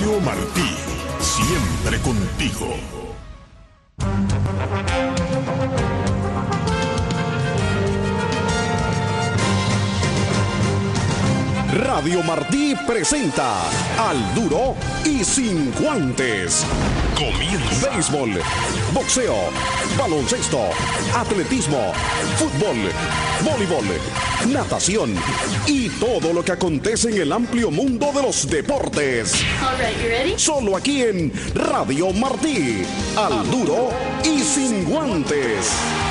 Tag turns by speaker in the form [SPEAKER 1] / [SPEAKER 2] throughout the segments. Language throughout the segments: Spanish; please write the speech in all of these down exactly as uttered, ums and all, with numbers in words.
[SPEAKER 1] Mario Martí, siempre contigo. Radio Martí presenta Al Duro y Sin Guantes. Comienza. Béisbol, boxeo, baloncesto, atletismo, fútbol, voleibol, natación y todo lo que acontece en el amplio mundo de los deportes.
[SPEAKER 2] All right, you ready?
[SPEAKER 1] Solo aquí en Radio Martí. Al Duro y Sin Guantes.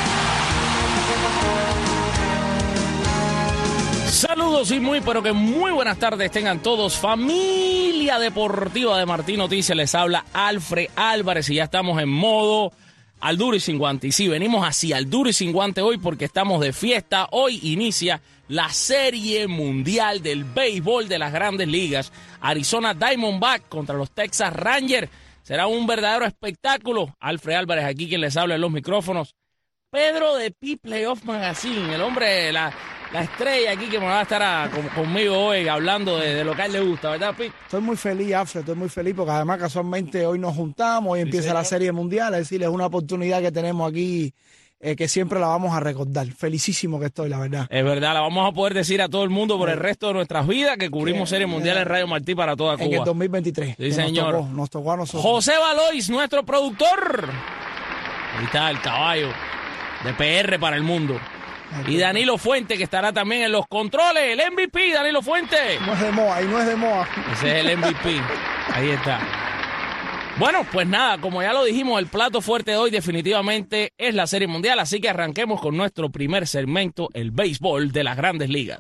[SPEAKER 3] Saludos y muy, pero que muy buenas tardes tengan todos. Familia deportiva de Martí Noticias, les habla Alfred Álvarez y ya estamos en modo Al Duro y Sin Guante. Y sí, venimos así, Al Duro y Sin Guante hoy porque estamos de fiesta. Hoy inicia la Serie Mundial del Béisbol de las Grandes Ligas. Arizona Diamondbacks contra los Texas Rangers. Será un verdadero espectáculo. Alfred Álvarez aquí quien les habla en los micrófonos. Pedro de P Playoff Magazine, el hombre, la, la estrella aquí que me va a estar a, con, conmigo hoy hablando de, de lo que a él le gusta, ¿verdad, Pi?
[SPEAKER 4] Estoy muy feliz, Alfred, estoy muy feliz porque además casualmente hoy nos juntamos, hoy empieza sí, la Serie Mundial, es decir, es una oportunidad que tenemos aquí eh, que siempre la vamos a recordar. Felicísimo que estoy, la verdad.
[SPEAKER 3] Es verdad, la vamos a poder decir a todo el mundo por el resto de nuestras vidas que cubrimos Serie Mundial en Radio Martí para toda Cuba.
[SPEAKER 4] En el dos mil veintitrés.
[SPEAKER 3] Sí, señor.
[SPEAKER 4] Nos tocó, nos tocó a nosotros.
[SPEAKER 3] José Valois, nuestro productor. Ahí está el caballo de P R para el mundo. Y Danilo Fuente, que estará también en los controles. El M V P, Danilo Fuente.
[SPEAKER 4] No es de Moa, y no es de Moa.
[SPEAKER 3] Ese es el M V P. Ahí está. Bueno, pues nada, como ya lo dijimos, el plato fuerte de hoy definitivamente es la Serie Mundial. Así que arranquemos con nuestro primer segmento, el béisbol de las Grandes Ligas.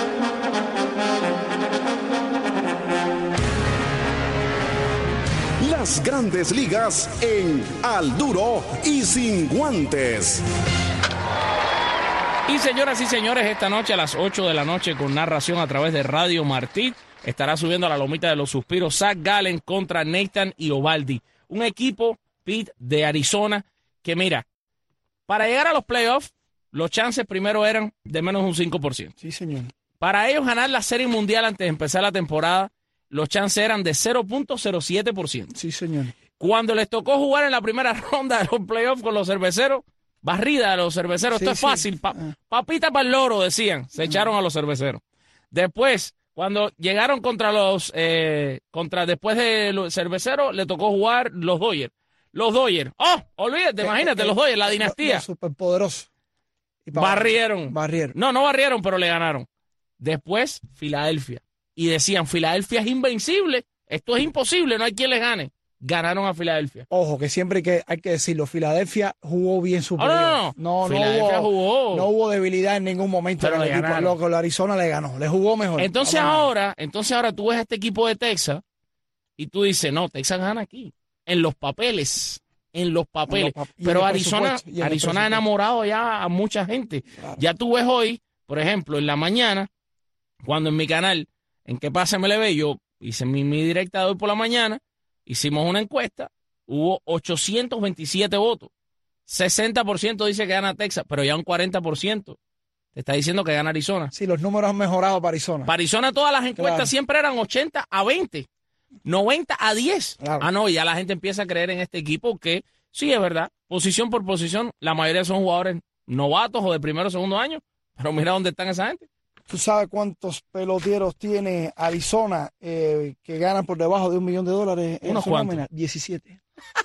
[SPEAKER 1] Las Grandes Ligas en Al Duro y Sin Guantes.
[SPEAKER 3] Y señoras y señores, esta noche a las ocho de la noche con narración a través de Radio Martí estará subiendo a la lomita de los suspiros Zach Gallen contra Nathan Eovaldi. Un equipo, Pete, de Arizona que mira, para llegar a los playoffs, los chances primero eran de menos de un cinco por ciento.
[SPEAKER 4] Sí, señor.
[SPEAKER 3] Para ellos ganar la Serie Mundial antes de empezar la temporada, los chances eran de cero punto cero siete por ciento.
[SPEAKER 4] Sí, señor.
[SPEAKER 3] Cuando les tocó jugar en la primera ronda de los playoffs con los cerveceros, barrida de los cerveceros, sí, esto es sí. fácil, pa, papita para el loro, decían, se echaron a los cerveceros. Después, cuando llegaron contra los, eh, contra después de los cerveceros, le tocó jugar los Dodgers. Los Dodgers, oh, olvídate, eh, imagínate, eh, los Dodgers, la dinastía.
[SPEAKER 4] Los superpoderosos.
[SPEAKER 3] Barrieron.
[SPEAKER 4] Barrieron.
[SPEAKER 3] No, no barrieron, pero le ganaron. Después, Filadelfia. Y decían, Filadelfia es invencible, esto es imposible, no hay quien les gane. Ganaron a Filadelfia.
[SPEAKER 4] Ojo, que siempre hay que, hay que decirlo, Filadelfia jugó bien su
[SPEAKER 3] oh, no, no,
[SPEAKER 4] no, no,
[SPEAKER 3] Filadelfia
[SPEAKER 4] hubo,
[SPEAKER 3] jugó.
[SPEAKER 4] no hubo debilidad en ningún momento.
[SPEAKER 3] Pero
[SPEAKER 4] en el equipo. Lo que el Arizona le ganó, le jugó mejor.
[SPEAKER 3] Entonces ahora, entonces ahora tú ves a este equipo de Texas y tú dices, no, Texas gana aquí, en los papeles, en los papeles. En los pap- Pero Arizona, Arizona ha enamorado ya a mucha gente. Claro. Ya tú ves hoy, por ejemplo, en la mañana, cuando en mi canal, en qué pasa M L B, yo hice mi, mi directa de hoy por la mañana, hicimos una encuesta, hubo ochocientos veintisiete votos, sesenta por ciento dice que gana Texas, pero ya un cuarenta por ciento te está diciendo que gana Arizona.
[SPEAKER 4] Sí, los números han mejorado para Arizona.
[SPEAKER 3] Para Arizona todas las encuestas claro. siempre eran ochenta a veinte, noventa a diez. Claro. Ah, no, ya la gente empieza a creer en este equipo que, sí, es verdad, posición por posición, la mayoría son jugadores novatos o de primero o segundo año, pero mira dónde están esa gente.
[SPEAKER 4] ¿Tú sabes cuántos peloteros tiene Arizona eh, que ganan por debajo de un millón de dólares?
[SPEAKER 3] Unos cuantos.
[SPEAKER 4] diecisiete.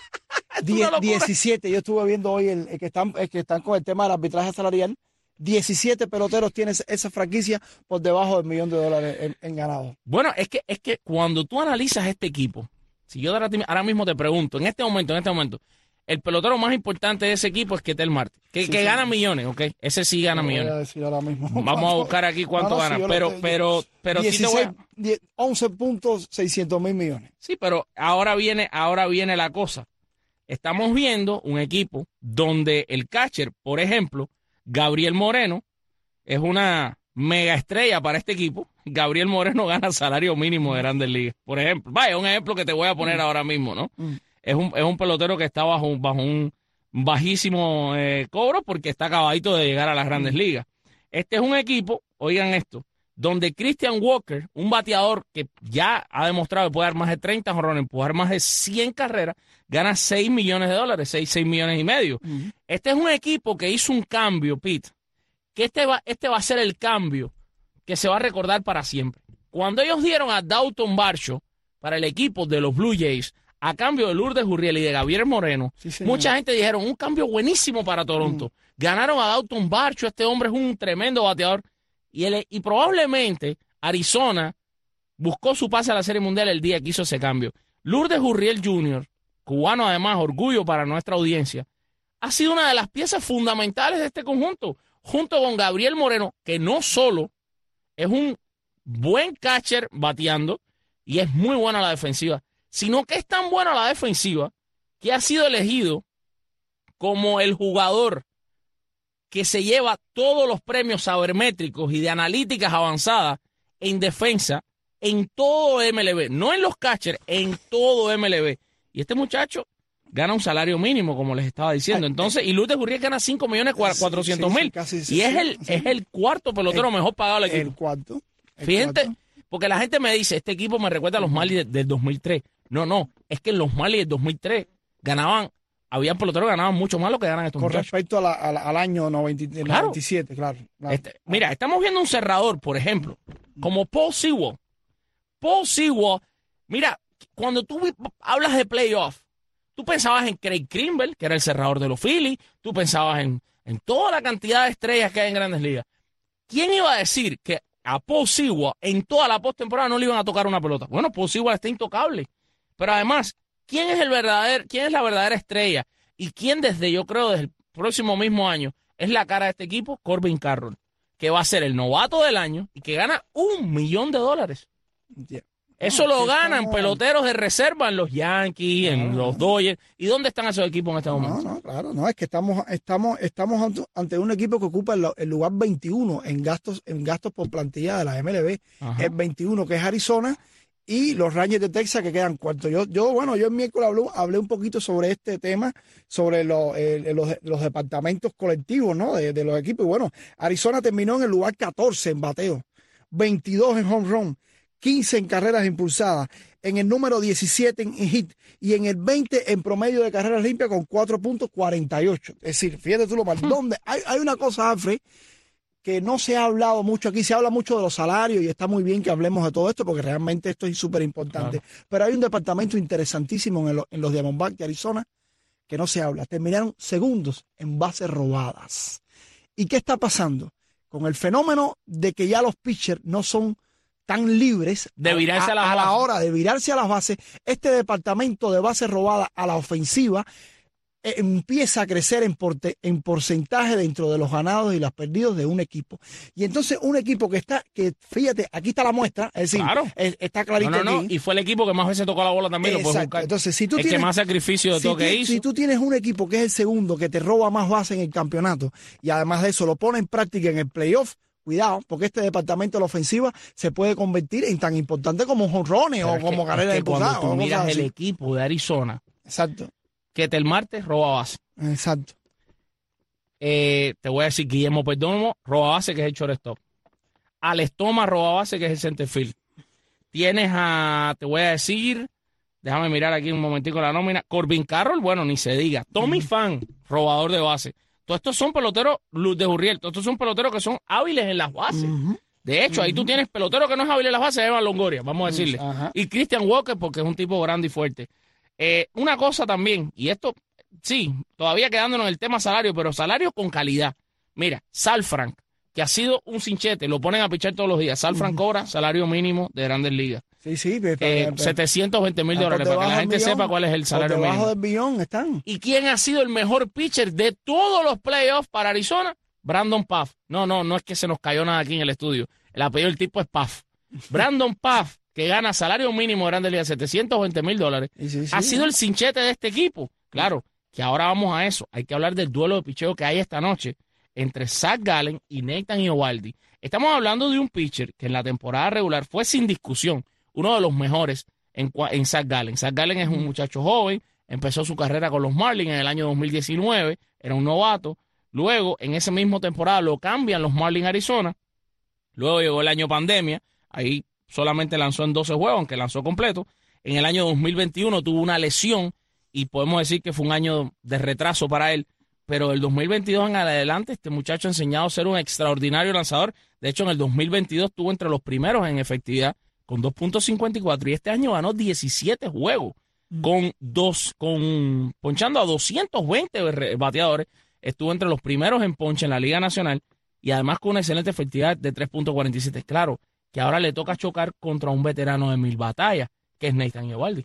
[SPEAKER 4] Die, diecisiete. Yo estuve viendo hoy el, el, que están, el que están con el tema del arbitraje salarial. diecisiete peloteros tiene esa franquicia por debajo del millón de dólares en, en ganado.
[SPEAKER 3] Bueno, es que, es que cuando tú analizas este equipo, si yo ahora, ahora mismo te pregunto, en este momento, en este momento, el pelotero más importante de ese equipo es Ketel Marte, que, sí, que sí. gana millones, ¿ok? Ese sí gana no millones.
[SPEAKER 4] Voy a decir ahora mismo.
[SPEAKER 3] Vamos a buscar aquí cuánto no, no, gana, sí, pero, te, pero, pero
[SPEAKER 4] dieciséis,
[SPEAKER 3] sí te voy a...
[SPEAKER 4] once puntos seiscientos mil millones.
[SPEAKER 3] Sí, pero ahora viene, ahora viene la cosa. Estamos viendo un equipo donde el catcher, por ejemplo, Gabriel Moreno, es una mega estrella para este equipo. Gabriel Moreno gana salario mínimo de Grandes Ligas, por ejemplo. Vaya, un ejemplo que te voy a poner mm. ahora mismo, ¿no? Mm. Es un, es un pelotero que está bajo, bajo un bajísimo eh, cobro porque está acabadito de llegar a las Grandes Ligas. Este es un equipo, oigan esto, donde Christian Walker, un bateador que ya ha demostrado que puede dar más de treinta jonrones, puede dar más de cien carreras, gana seis millones de dólares, seis, seis millones y medio. Uh-huh. Este es un equipo que hizo un cambio, Pete, que este va, este va a ser el cambio que se va a recordar para siempre. Cuando ellos dieron a Dalton Varsho para el equipo de los Blue Jays, a cambio de Lourdes Gurriel y de Gabriel Moreno, sí, mucha gente dijeron, un cambio buenísimo para Toronto. Uh-huh. Ganaron a Dalton Varsho, este hombre es un tremendo bateador. Y, él, y probablemente Arizona buscó su pase a la Serie Mundial el día que hizo ese cambio. Lourdes Gurriel junior, cubano además, orgullo para nuestra audiencia, ha sido una de las piezas fundamentales de este conjunto, junto con Gabriel Moreno, que no solo es un buen catcher bateando y es muy bueno a la defensiva, sino que es tan bueno a la defensiva que ha sido elegido como el jugador que se lleva todos los premios sabermétricos y de analíticas avanzadas en defensa en todo M L B, no en los catchers, en todo M L B. Y este muchacho gana un salario mínimo, como les estaba diciendo. Entonces, y Lourdes Gurriel gana cinco millones cuatrocientos mil. Sí, sí, sí, y es, sí, el, sí. es el cuarto pelotero el, mejor pagado del equipo.
[SPEAKER 4] El cuarto. El
[SPEAKER 3] Fíjate,
[SPEAKER 4] cuarto.
[SPEAKER 3] Porque la gente me dice, este equipo me recuerda a los Marlins del, del dos mil tres. No, no, es que en los Marlins del dos mil tres ganaban, habían peloteros que ganaban mucho más lo que ganan estos
[SPEAKER 4] Con
[SPEAKER 3] muchachos.
[SPEAKER 4] respecto a la, a la, al año noventa, claro. noventa y siete, claro. claro.
[SPEAKER 3] Este, mira, estamos viendo un cerrador, por ejemplo, como Paul Sewell. Paul Sewell, mira, cuando tú hablas de playoff, tú pensabas en Craig Kimbrel, que era el cerrador de los Phillies, tú pensabas en, en toda la cantidad de estrellas que hay en Grandes Ligas. ¿Quién iba a decir que a Paul Sewell en toda la postemporada no le iban a tocar una pelota? Bueno, Paul Sewell está intocable. Pero además, ¿quién es el verdadero, quién es la verdadera estrella? Y quién desde, yo creo, desde el próximo mismo año, es la cara de este equipo, Corbin Carroll, que va a ser el novato del año y que gana un millón de dólares. Yeah. Eso no, lo ganan estamos... peloteros de reserva en los Yankees, no, en no, los Dodgers. ¿Y dónde están esos equipos en este
[SPEAKER 4] no,
[SPEAKER 3] momento?
[SPEAKER 4] No, no, claro, no, es que estamos, estamos, estamos ante un equipo que ocupa el, el lugar veintiuno en gastos, en gastos por plantilla de la M L B. Ajá. El veintiuno, que es Arizona, y los Rangers de Texas, que quedan cuarto. Yo, yo bueno, yo el miércoles hablé, hablé un poquito sobre este tema, sobre lo, eh, los, los departamentos colectivos, ¿no? De, de los equipos. Y bueno, Arizona terminó en el lugar catorce en bateo, veintidós en home run, quince en carreras impulsadas, en el número diecisiete en hit y en el veinte en promedio de carreras limpias con cuatro punto cuarenta y ocho. Es decir, fíjate tú lo mal. ¿Dónde? Hay, hay una cosa, Alfred, que no se ha hablado mucho aquí. Se habla mucho de los salarios y está muy bien que hablemos de todo esto porque realmente esto es súper importante. Claro. Pero hay un departamento interesantísimo en, lo, en los Diamondbacks de Arizona que no se habla. Terminaron segundos en bases robadas. ¿Y qué está pasando? Con el fenómeno de que ya los pitchers no son tan libres
[SPEAKER 3] de virarse a, a,
[SPEAKER 4] a, a la hora de virarse a las bases, este departamento de bases robadas a la ofensiva eh, empieza a crecer en, porte, en porcentaje dentro de los ganados y los perdidos de un equipo. Y entonces un equipo que está, que fíjate, aquí está la muestra, es decir,
[SPEAKER 3] claro.
[SPEAKER 4] es, está clarito
[SPEAKER 3] no, no, no.
[SPEAKER 4] aquí.
[SPEAKER 3] Y fue el equipo que más veces tocó la bola también. Lo puedes buscar.
[SPEAKER 4] Entonces, si tú
[SPEAKER 3] el
[SPEAKER 4] tienes,
[SPEAKER 3] que más sacrificio de
[SPEAKER 4] si
[SPEAKER 3] todo que
[SPEAKER 4] tú,
[SPEAKER 3] hizo.
[SPEAKER 4] Si tú tienes un equipo que es el segundo, que te roba más bases en el campeonato, y además de eso lo pone en práctica en el playoff, cuidado, porque este departamento de la ofensiva se puede convertir en tan importante como jonrones o como carreras de impulsadas.
[SPEAKER 3] Cuando tú miras el equipo de Arizona,
[SPEAKER 4] exacto,
[SPEAKER 3] que Tel Marte roba base.
[SPEAKER 4] Exacto.
[SPEAKER 3] Eh, te voy a decir, Guillermo Perdomo roba base, que es el shortstop. Alex Thomas roba base, que es el center field. Tienes a, te voy a decir, déjame mirar aquí un momentico la nómina. Corbin Carroll, bueno, ni se diga. Tommy uh-huh. Pham, robador de base. Todos estos son peloteros, Luz de Gurriel, todos estos son peloteros que son hábiles en las bases. Uh-huh. De hecho, uh-huh. ahí tú tienes pelotero que no es hábil en las bases, Evan Longoria, vamos a decirle. Uh-huh. Y Christian Walker, porque es un tipo grande y fuerte. Eh, una cosa también, y esto, sí, todavía quedándonos en el tema salario, pero salario con calidad. Mira, Sal Frank, que ha sido un cinchete, lo ponen a pichar todos los días. Sal Frank uh-huh. cobra salario mínimo de Grandes Ligas.
[SPEAKER 4] Sí, sí. Pero,
[SPEAKER 3] eh,
[SPEAKER 4] pero,
[SPEAKER 3] setecientos veinte mil dólares, para que la gente billón, sepa cuál es el salario
[SPEAKER 4] debajo
[SPEAKER 3] mínimo.
[SPEAKER 4] Del billón están.
[SPEAKER 3] ¿Y quién ha sido el mejor pitcher de todos los playoffs para Arizona? Brandon Pfaff. No, no, no es que se nos cayó nada aquí en el estudio. El apellido del tipo es Pfaff. Brandon Pfaff, que gana salario mínimo de Grandes Ligas, setecientos veinte mil dólares, sí, sí, ha sido el cinchete de este equipo. Claro, que ahora vamos a eso. Hay que hablar del duelo de picheo que hay esta noche entre Zach Gallen y Nathan Eovaldi. Estamos hablando de un pitcher que en la temporada regular fue sin discusión uno de los mejores en, en Zach Gallen. Zach Gallen es un muchacho joven, empezó su carrera con los Marlins en el año dos mil diecinueve, era un novato. Luego, en esa misma temporada, lo cambian los Marlins Arizona Luego llegó el año pandemia, ahí solamente lanzó en doce juegos, aunque lanzó completo. En el año dos mil veintiuno tuvo una lesión y podemos decir que fue un año de retraso para él. Pero el dos mil veintidós en adelante este muchacho ha enseñado a ser un extraordinario lanzador. De hecho, en el dos mil veintidós estuvo entre los primeros en efectividad con dos punto cincuenta y cuatro y este año ganó diecisiete juegos con dos, con ponchando a doscientos veinte bateadores. Estuvo entre los primeros en ponche en la Liga Nacional y además con una excelente efectividad de tres punto cuarenta y siete. Claro que ahora le toca chocar contra un veterano de mil batallas, que es Nathan Eovaldi.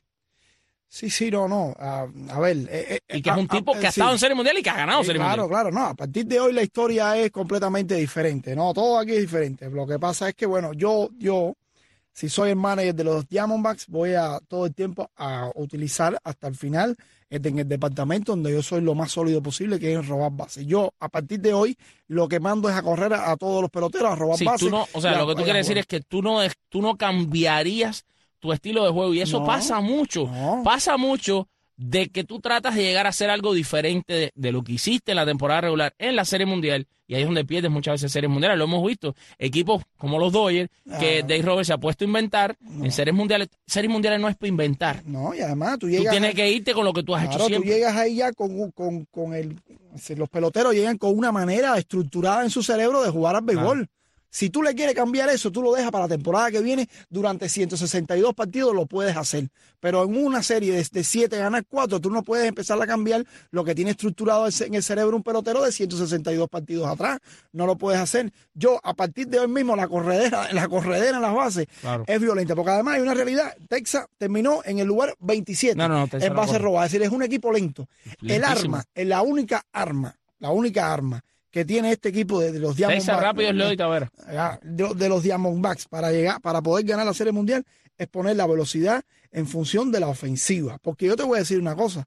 [SPEAKER 4] Sí, sí, no, no. A, a ver. Eh, eh,
[SPEAKER 3] y que es un
[SPEAKER 4] a,
[SPEAKER 3] tipo
[SPEAKER 4] a,
[SPEAKER 3] que ha
[SPEAKER 4] sí.
[SPEAKER 3] estado en Serie Mundial y que ha ganado
[SPEAKER 4] Sí,
[SPEAKER 3] Serie
[SPEAKER 4] claro,
[SPEAKER 3] Mundial.
[SPEAKER 4] Claro, claro, no. A partir de hoy la historia es completamente diferente, ¿no? Todo aquí es diferente. Lo que pasa es que, bueno, yo, yo, si soy el manager de los Diamondbacks, voy a todo el tiempo a utilizar hasta el final en el departamento donde yo soy lo más sólido posible, que es robar bases. Yo, a partir de hoy, lo que mando es a correr a, a todos los peloteros, a robar
[SPEAKER 3] Sí,
[SPEAKER 4] bases.
[SPEAKER 3] tú no, o sea, lo que tú quieres decir es que tú no, tú no cambiarías tu estilo de juego y eso
[SPEAKER 4] No,
[SPEAKER 3] pasa mucho.
[SPEAKER 4] no.
[SPEAKER 3] Pasa mucho de que tú tratas de llegar a hacer algo diferente de, de lo que hiciste en la temporada regular en la Serie Mundial, y ahí es donde pierdes muchas veces Series Mundiales. Lo hemos visto, equipos como los Dodgers, que
[SPEAKER 4] Ah.
[SPEAKER 3] Dave Roberts se ha puesto a inventar,
[SPEAKER 4] No.
[SPEAKER 3] en Series Mundiales. Series Mundiales no es para inventar.
[SPEAKER 4] No, y además tú
[SPEAKER 3] Tú
[SPEAKER 4] llegas.
[SPEAKER 3] tienes
[SPEAKER 4] a-
[SPEAKER 3] que irte con lo que tú has
[SPEAKER 4] Claro,
[SPEAKER 3] hecho
[SPEAKER 4] tú
[SPEAKER 3] siempre.
[SPEAKER 4] llegas ahí ya con, con, con el. si los peloteros llegan con una manera estructurada en su cerebro de jugar al béisbol.
[SPEAKER 3] Claro.
[SPEAKER 4] Si tú le quieres cambiar eso, tú lo dejas para la temporada que viene. Durante ciento sesenta y dos partidos lo puedes hacer. Pero en una serie de, de siete ganar cuatro, tú no puedes empezar a cambiar lo que tiene estructurado en el cerebro un pelotero de ciento sesenta y dos partidos atrás. No lo puedes hacer. Yo, a partir de hoy mismo, la corredera, la corredera en las bases
[SPEAKER 3] Claro.
[SPEAKER 4] es violenta. Porque además hay una realidad. Texas terminó en el lugar veintisiete
[SPEAKER 3] No, no, no, Texas
[SPEAKER 4] en
[SPEAKER 3] no
[SPEAKER 4] base
[SPEAKER 3] corre.
[SPEAKER 4] robadas. Es decir, es un equipo lento. El
[SPEAKER 3] Lentísimo.
[SPEAKER 4] arma, es la única arma, la única arma que tiene este equipo de, de los Diamondbacks.
[SPEAKER 3] Texas rápido es Leody Taveras.
[SPEAKER 4] Ah, de, de los Diamondbacks para llegar, para poder ganar la Serie Mundial, es poner la velocidad en función de la ofensiva. Porque yo te voy a decir una cosa.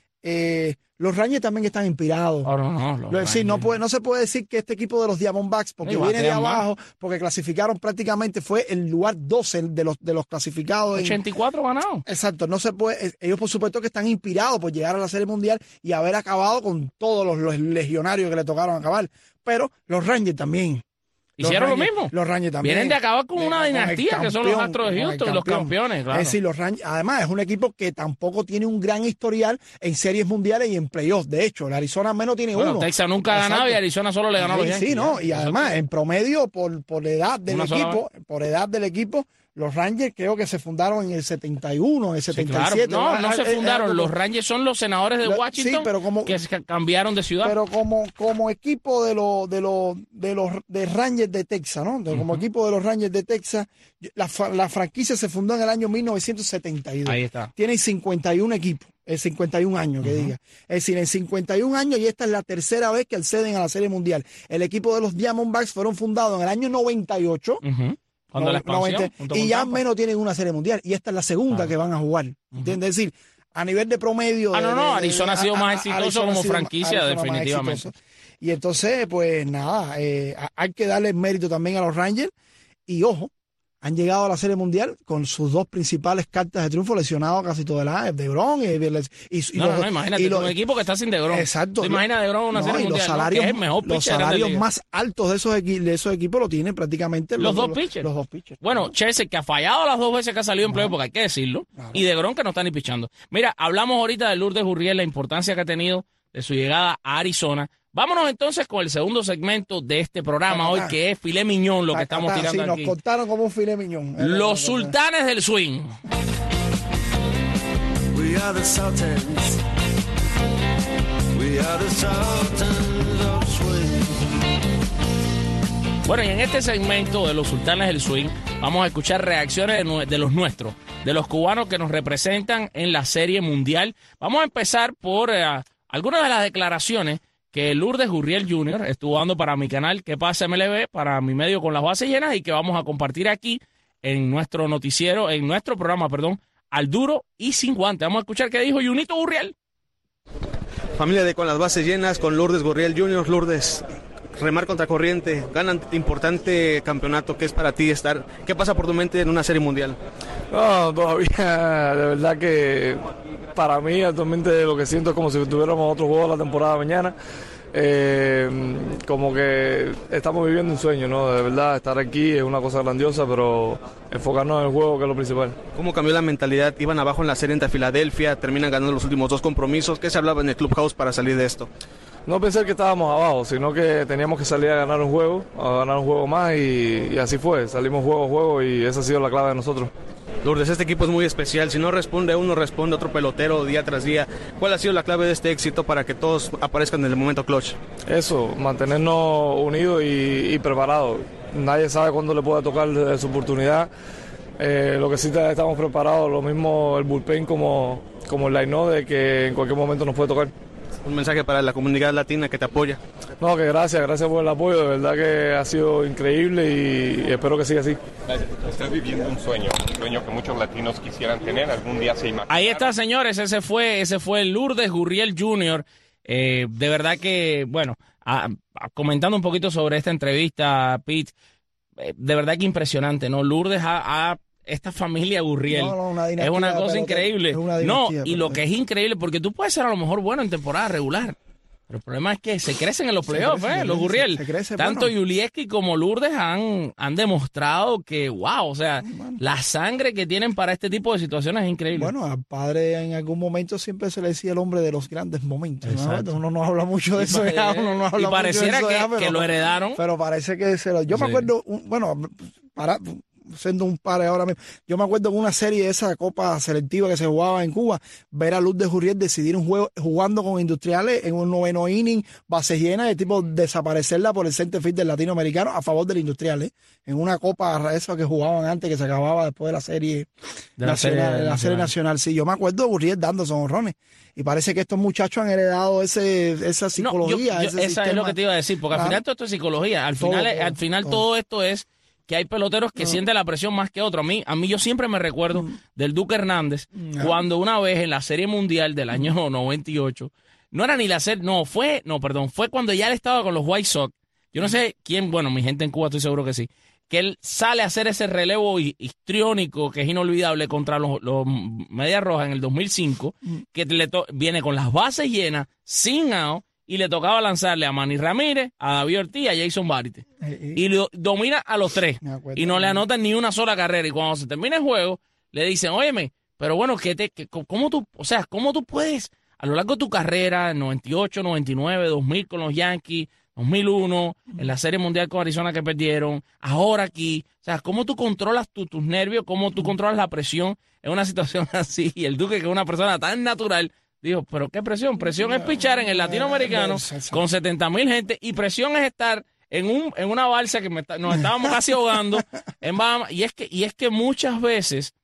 [SPEAKER 4] Eh, los Rangers también están inspirados.
[SPEAKER 3] Oh, no, no, los
[SPEAKER 4] Lo- sí, no,
[SPEAKER 3] Rangers.
[SPEAKER 4] puede, no se puede decir que este equipo de los Diamondbacks, porque
[SPEAKER 3] Y
[SPEAKER 4] viene de
[SPEAKER 3] batean más.
[SPEAKER 4] abajo, porque clasificaron prácticamente, fue el lugar doce de los, de los clasificados. en-
[SPEAKER 3] ochenta y cuatro ganados.
[SPEAKER 4] Exacto, no se puede, eh, ellos por supuesto que están inspirados por llegar a la Serie Mundial y haber acabado con todos los, los legionarios que le tocaron acabar, pero los Rangers también. Los
[SPEAKER 3] Hicieron lo
[SPEAKER 4] Rangers-
[SPEAKER 3] mismo.
[SPEAKER 4] Los Rangers también.
[SPEAKER 3] Vienen de acabar con
[SPEAKER 4] De-
[SPEAKER 3] una
[SPEAKER 4] con el
[SPEAKER 3] dinastía, que son los
[SPEAKER 4] campeón,
[SPEAKER 3] Astros de
[SPEAKER 4] con el
[SPEAKER 3] Houston, los
[SPEAKER 4] campeón.
[SPEAKER 3] campeones, claro.
[SPEAKER 4] Es decir, los Rangers, además es un equipo que tampoco tiene un gran historial en series mundiales y en playoffs. De hecho, el Arizona al menos tiene
[SPEAKER 3] Bueno,
[SPEAKER 4] uno.
[SPEAKER 3] Texas nunca ha ganado
[SPEAKER 4] Exacto.
[SPEAKER 3] y Arizona solo le ganó a los
[SPEAKER 4] Sí,
[SPEAKER 3] Yankees.
[SPEAKER 4] sí, ¿no? Y
[SPEAKER 3] Eso
[SPEAKER 4] además, en promedio, por, por edad del
[SPEAKER 3] Una sola
[SPEAKER 4] equipo, por edad del equipo, los Rangers creo que se fundaron en el setenta y uno, en el
[SPEAKER 3] sí,
[SPEAKER 4] setenta y
[SPEAKER 3] claro.
[SPEAKER 4] siete.
[SPEAKER 3] No, no
[SPEAKER 4] Es-
[SPEAKER 3] se
[SPEAKER 4] es- es
[SPEAKER 3] fundaron.
[SPEAKER 4] algo-
[SPEAKER 3] Los Rangers son los senadores de
[SPEAKER 4] Lo-
[SPEAKER 3] Washington
[SPEAKER 4] sí, pero como-
[SPEAKER 3] que se cambiaron de ciudad.
[SPEAKER 4] Pero como, como equipo de los de los de los de Rangers de Texas, ¿no? De- Como equipo de los Rangers de Texas, la, fa- la franquicia se fundó en el año mil novecientos setenta y dos.
[SPEAKER 3] Ahí está.
[SPEAKER 4] Tienen cincuenta y uno equipos, el cincuenta y un años que diga. Es decir, en cincuenta y un años y esta es la tercera vez que acceden a la Serie Mundial. El equipo de los Diamondbacks fueron fundados en el año noventa y ocho.
[SPEAKER 3] Ujú. Cuando
[SPEAKER 4] no-
[SPEAKER 3] la expansión,
[SPEAKER 4] noventa,
[SPEAKER 3] junto
[SPEAKER 4] y
[SPEAKER 3] con
[SPEAKER 4] ya
[SPEAKER 3] Tampa.
[SPEAKER 4] menos tienen una Serie Mundial. Y esta es la segunda
[SPEAKER 3] Claro.
[SPEAKER 4] que van a jugar. ¿Entiendes? Es decir, a nivel de promedio.
[SPEAKER 3] Ah, no,
[SPEAKER 4] de-
[SPEAKER 3] no,
[SPEAKER 4] de- de-
[SPEAKER 3] Arizona ha sido
[SPEAKER 4] a-
[SPEAKER 3] más
[SPEAKER 4] a-
[SPEAKER 3] exitoso
[SPEAKER 4] Arizona
[SPEAKER 3] como
[SPEAKER 4] ha sido más-
[SPEAKER 3] franquicia,
[SPEAKER 4] Arizona más
[SPEAKER 3] definitivamente.
[SPEAKER 4] exitoso. Y entonces, pues nada, eh, a- hay que darle mérito también a los Rangers. Y ojo, han llegado a la Serie Mundial con sus dos principales cartas de triunfo lesionados casi toda la DeGrom y, y, y
[SPEAKER 3] No,
[SPEAKER 4] los-
[SPEAKER 3] no, no, imagínate,
[SPEAKER 4] y
[SPEAKER 3] tú,
[SPEAKER 4] los-
[SPEAKER 3] un equipo que está sin DeGrom.
[SPEAKER 4] Exacto.
[SPEAKER 3] ¿Te imaginas DeGrom en una
[SPEAKER 4] No,
[SPEAKER 3] serie
[SPEAKER 4] y los
[SPEAKER 3] mundial? No,
[SPEAKER 4] salarios,
[SPEAKER 3] que es el mejor
[SPEAKER 4] los
[SPEAKER 3] pitcher de la
[SPEAKER 4] salarios
[SPEAKER 3] liga.
[SPEAKER 4] más altos de esos, equi- de esos equipos lo tienen prácticamente
[SPEAKER 3] Los dos pitchers.
[SPEAKER 4] Los dos pitchers.
[SPEAKER 3] Bueno, Chelsea, que ha fallado las dos veces que ha salido en playoff, porque hay que decirlo, y DeGrom que no está ni pichando. Mira, hablamos ahorita de Lourdes Gurriel, la importancia que ha tenido de su llegada a Arizona. Vámonos entonces con el segundo segmento de este programa hoy, que es Filet Miñón, lo que estamos
[SPEAKER 4] Tacatá,
[SPEAKER 3] tirando
[SPEAKER 4] sí,
[SPEAKER 3] aquí.
[SPEAKER 4] nos cortaron como un filet miñón.
[SPEAKER 3] Los sultanes del swing.
[SPEAKER 2] We are the Sultans. We are the Sultans of Swing.
[SPEAKER 3] Bueno, y en este segmento de los sultanes del swing vamos a escuchar reacciones de, nue- de los nuestros, de los cubanos que nos representan en la Serie Mundial. Vamos a empezar por eh, algunas de las declaraciones que Lourdes Gurriel junior estuvo dando para mi canal Que Pasa M L B, para mi medio Con las Bases Llenas, y que vamos a compartir aquí en nuestro noticiero, en nuestro programa, perdón, Al Duro y Sin Guante. Vamos a escuchar qué dijo Junito Gurriel.
[SPEAKER 5] Familia de Con las Bases Llenas, con Lourdes Gurriel junior Lourdes, remar contra corriente, ganan importante campeonato. ¿Qué es para ti estar? ¿Qué pasa por tu mente en una serie mundial?
[SPEAKER 6] No, todavía, de verdad que para mí actualmente lo que siento es como si tuviéramos otro juego de la temporada mañana. eh, como que estamos viviendo un sueño, ¿no? De verdad, estar aquí es una cosa grandiosa, pero enfocarnos en el juego, que es lo principal.
[SPEAKER 5] ¿Cómo cambió la mentalidad? Iban abajo en la serie ante Filadelfia, terminan ganando los últimos dos compromisos. ¿Qué se hablaba en el Clubhouse para salir de esto?
[SPEAKER 6] No pensar que estábamos abajo, sino que teníamos que salir a ganar un juego, a ganar un juego más, y, y así fue. Salimos juego a juego y esa ha sido la clave de nosotros.
[SPEAKER 5] Lourdes, este equipo es muy especial. Si no responde uno, responde otro pelotero día tras día. ¿Cuál ha sido la clave de este éxito para que todos aparezcan en el momento clutch?
[SPEAKER 6] Eso, mantenernos unidos y, y preparados. Nadie sabe cuándo le puede tocar su oportunidad. Eh, lo que sí estamos preparados, lo mismo el bullpen como, como el line-up, de que en cualquier momento nos puede tocar.
[SPEAKER 5] Un mensaje para la comunidad latina que te apoya.
[SPEAKER 6] No, que gracias, gracias por el apoyo, de verdad que ha sido increíble y, y espero que siga así.
[SPEAKER 7] Estás viviendo un sueño, un sueño que muchos latinos quisieran tener, algún día se imaginan.
[SPEAKER 3] Ahí está, señores, ese fue, ese fue Lourdes Gurriel junior Eh, de verdad que, bueno, a, a, comentando un poquito sobre esta entrevista, Pete, eh, de verdad que impresionante, ¿no? Lourdes ha... ha esta familia Gurriel
[SPEAKER 4] no, no, una
[SPEAKER 3] es una cosa
[SPEAKER 4] pelota,
[SPEAKER 3] increíble.
[SPEAKER 4] es una
[SPEAKER 3] no, y
[SPEAKER 4] pelota.
[SPEAKER 3] lo que es increíble, porque tú puedes ser a lo mejor bueno en temporada regular, pero el problema es que se crecen en los playoffs,
[SPEAKER 4] crece,
[SPEAKER 3] ¿eh? Los Gurriel.
[SPEAKER 4] se crece,
[SPEAKER 3] Tanto
[SPEAKER 4] bueno.
[SPEAKER 3] Yulieski como Lourdes han, han demostrado que, wow, o sea,
[SPEAKER 4] bueno.
[SPEAKER 3] la sangre que tienen para este tipo de situaciones es increíble.
[SPEAKER 4] Bueno, al padre en algún momento siempre se le decía el hombre de los grandes momentos, ¿no?
[SPEAKER 3] Exacto.
[SPEAKER 4] Uno no habla mucho de
[SPEAKER 3] Y
[SPEAKER 4] eso
[SPEAKER 3] pa-
[SPEAKER 4] ya, uno no habla
[SPEAKER 3] y pareciera
[SPEAKER 4] mucho de eso
[SPEAKER 3] que-
[SPEAKER 4] ya,
[SPEAKER 3] que
[SPEAKER 4] pero-
[SPEAKER 3] lo heredaron.
[SPEAKER 4] Pero parece que se lo... Yo me
[SPEAKER 3] Sí.
[SPEAKER 4] acuerdo, un- bueno, para... siendo un padre ahora mismo. Yo me acuerdo en una serie de esa copa selectiva que se jugaba en Cuba, ver a Lourdes Gurriel decidir un juego jugando con Industriales en un noveno inning, base llena, de tipo desaparecerla por el center field del latinoamericano a favor del Industriales, en una copa esa que jugaban antes, que se acababa después de la serie
[SPEAKER 3] De la
[SPEAKER 4] nacional,
[SPEAKER 3] serie
[SPEAKER 4] de la serie nacional. Sí, yo me acuerdo de Gurriel dando esos honrones. Y parece que estos muchachos han heredado ese, esa psicología.
[SPEAKER 3] No, yo- yo-
[SPEAKER 4] ese
[SPEAKER 3] esa es
[SPEAKER 4] sistema.
[SPEAKER 3] lo que te iba a decir, porque al
[SPEAKER 4] Ah.
[SPEAKER 3] final todo esto es psicología. Al
[SPEAKER 4] Todo,
[SPEAKER 3] final,
[SPEAKER 4] todo,
[SPEAKER 3] al final
[SPEAKER 4] todo.
[SPEAKER 3] todo esto es que hay peloteros que
[SPEAKER 4] No.
[SPEAKER 3] sienten la presión más que otros. A mí, a mí yo siempre me recuerdo del Duque Hernández
[SPEAKER 4] No.
[SPEAKER 3] cuando una vez en la Serie Mundial del año noventa y ocho, no era ni la serie, no, fue, no, perdón, fue cuando ya él estaba con los White Sox. Yo no sé quién, bueno, mi gente en Cuba estoy seguro que sí, que él sale a hacer ese relevo hi- histriónico que es inolvidable contra los, los Medias Rojas en el dos mil cinco, que le to- viene con las bases llenas, sin out, y le tocaba lanzarle a Manny Ramírez, a David Ortiz y a Jason Varitek.
[SPEAKER 4] Eh, eh,
[SPEAKER 3] Y lo domina a los tres.
[SPEAKER 4] Me acuerdo.
[SPEAKER 3] Y no le anotan ni una sola carrera. Y cuando se termina el juego, le dicen, óyeme, pero bueno, ¿qué te, qué- ¿cómo tú, o sea, cómo tú puedes, a lo largo de tu carrera, noventa y ocho, noventa y nueve, dos mil con los Yankees, dos mil uno, en la Serie Mundial con Arizona que perdieron, ahora aquí, o sea, cómo tú controlas tu- tus nervios, cómo tú controlas la presión en una situación así? Y el Duque, que es una persona tan natural, dijo, pero ¿qué presión? Presión es pichar en el latinoamericano con setenta mil gente, y presión es estar en un en una balsa que me está- nos estábamos casi ahogando en Bahamas. Y es que y es que muchas veces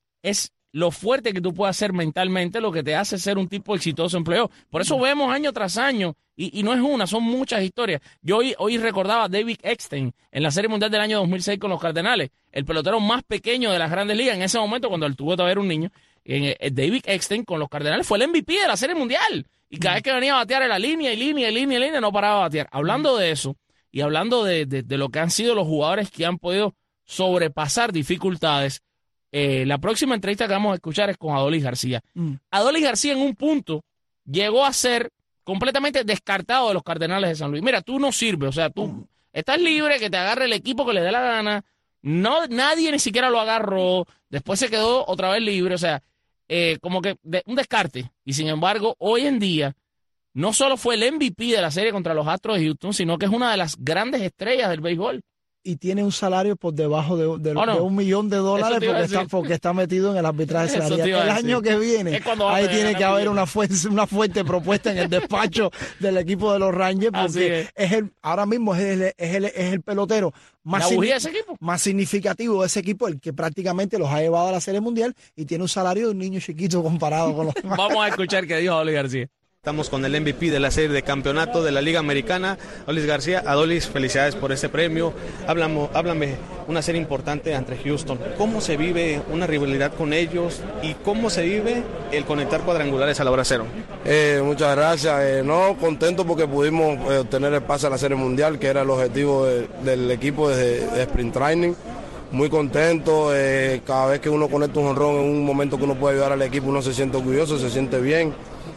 [SPEAKER 3] es lo fuerte que tú puedas ser mentalmente lo que te hace ser un tipo exitoso en playoff. Por eso vemos año tras año, y, y no es una, son muchas historias. Yo hoy, hoy recordaba a David Eckstein en la Serie Mundial del año dos mil seis con los Cardenales, el pelotero más pequeño de las Grandes Ligas en ese momento, cuando él tuvo todavía era un niño. En, eh, David Eckstein con los Cardenales fue el M V P de la Serie Mundial. Y cada vez que venía a batear en la línea y línea y línea y línea, no paraba de batear. Hablando de eso, y hablando de, de, de lo que han sido los jugadores que han podido sobrepasar dificultades, eh, la próxima entrevista que vamos a escuchar es con Adolis García.
[SPEAKER 4] Mm.
[SPEAKER 3] Adolis García en un punto llegó a ser completamente descartado de los Cardenales de San Luis. Mira, tú no sirves, o sea, tú estás libre, que te agarre el equipo que le dé la gana. No, nadie ni siquiera lo agarró. Después se quedó otra vez libre, o sea, eh, como que de, un descarte. Y sin embargo, hoy en día, no solo fue el M V P de la serie contra los Astros de Houston, sino que es una de las grandes estrellas del béisbol.
[SPEAKER 4] Y tiene un salario por debajo de, de-
[SPEAKER 3] Oh, no.
[SPEAKER 4] de un millón de dólares
[SPEAKER 3] Eso te iba a
[SPEAKER 4] porque está,
[SPEAKER 3] decir.
[SPEAKER 4] porque está metido en el arbitraje
[SPEAKER 3] Eso te
[SPEAKER 4] salarial.
[SPEAKER 3] iba a
[SPEAKER 4] El
[SPEAKER 3] decir.
[SPEAKER 4] año que viene,
[SPEAKER 3] Es cuando va a
[SPEAKER 4] ahí
[SPEAKER 3] pegar
[SPEAKER 4] tiene
[SPEAKER 3] la
[SPEAKER 4] que haber
[SPEAKER 3] billete.
[SPEAKER 4] una fuente, una fuerte propuesta en el despacho del equipo de los Rangers,
[SPEAKER 3] Así
[SPEAKER 4] porque
[SPEAKER 3] es.
[SPEAKER 4] es. el ahora mismo es el, es el, es el pelotero más,
[SPEAKER 3] La bujía
[SPEAKER 4] signi-
[SPEAKER 3] de ese equipo.
[SPEAKER 4] más significativo de ese equipo, el que prácticamente los ha llevado a la Serie Mundial y tiene un salario de un niño chiquito comparado con los demás.
[SPEAKER 3] Vamos a escuchar qué dijo Adolis García.
[SPEAKER 5] Estamos con el M V P de la serie de campeonato de la Liga Americana, Adolis García. Adolis, felicidades por este premio. Háblame, háblame una serie importante entre Houston. ¿Cómo se vive una rivalidad con ellos y cómo se vive el conectar cuadrangulares a la hora cero?
[SPEAKER 8] Eh, muchas gracias. Eh, no, contento porque pudimos eh, obtener el pase a la Serie Mundial, que era el objetivo de- del equipo desde de Sprint Training. Muy contento. Eh, cada vez que uno conecta un jonrón en un momento que uno puede ayudar al equipo, uno se siente orgulloso, se siente bien.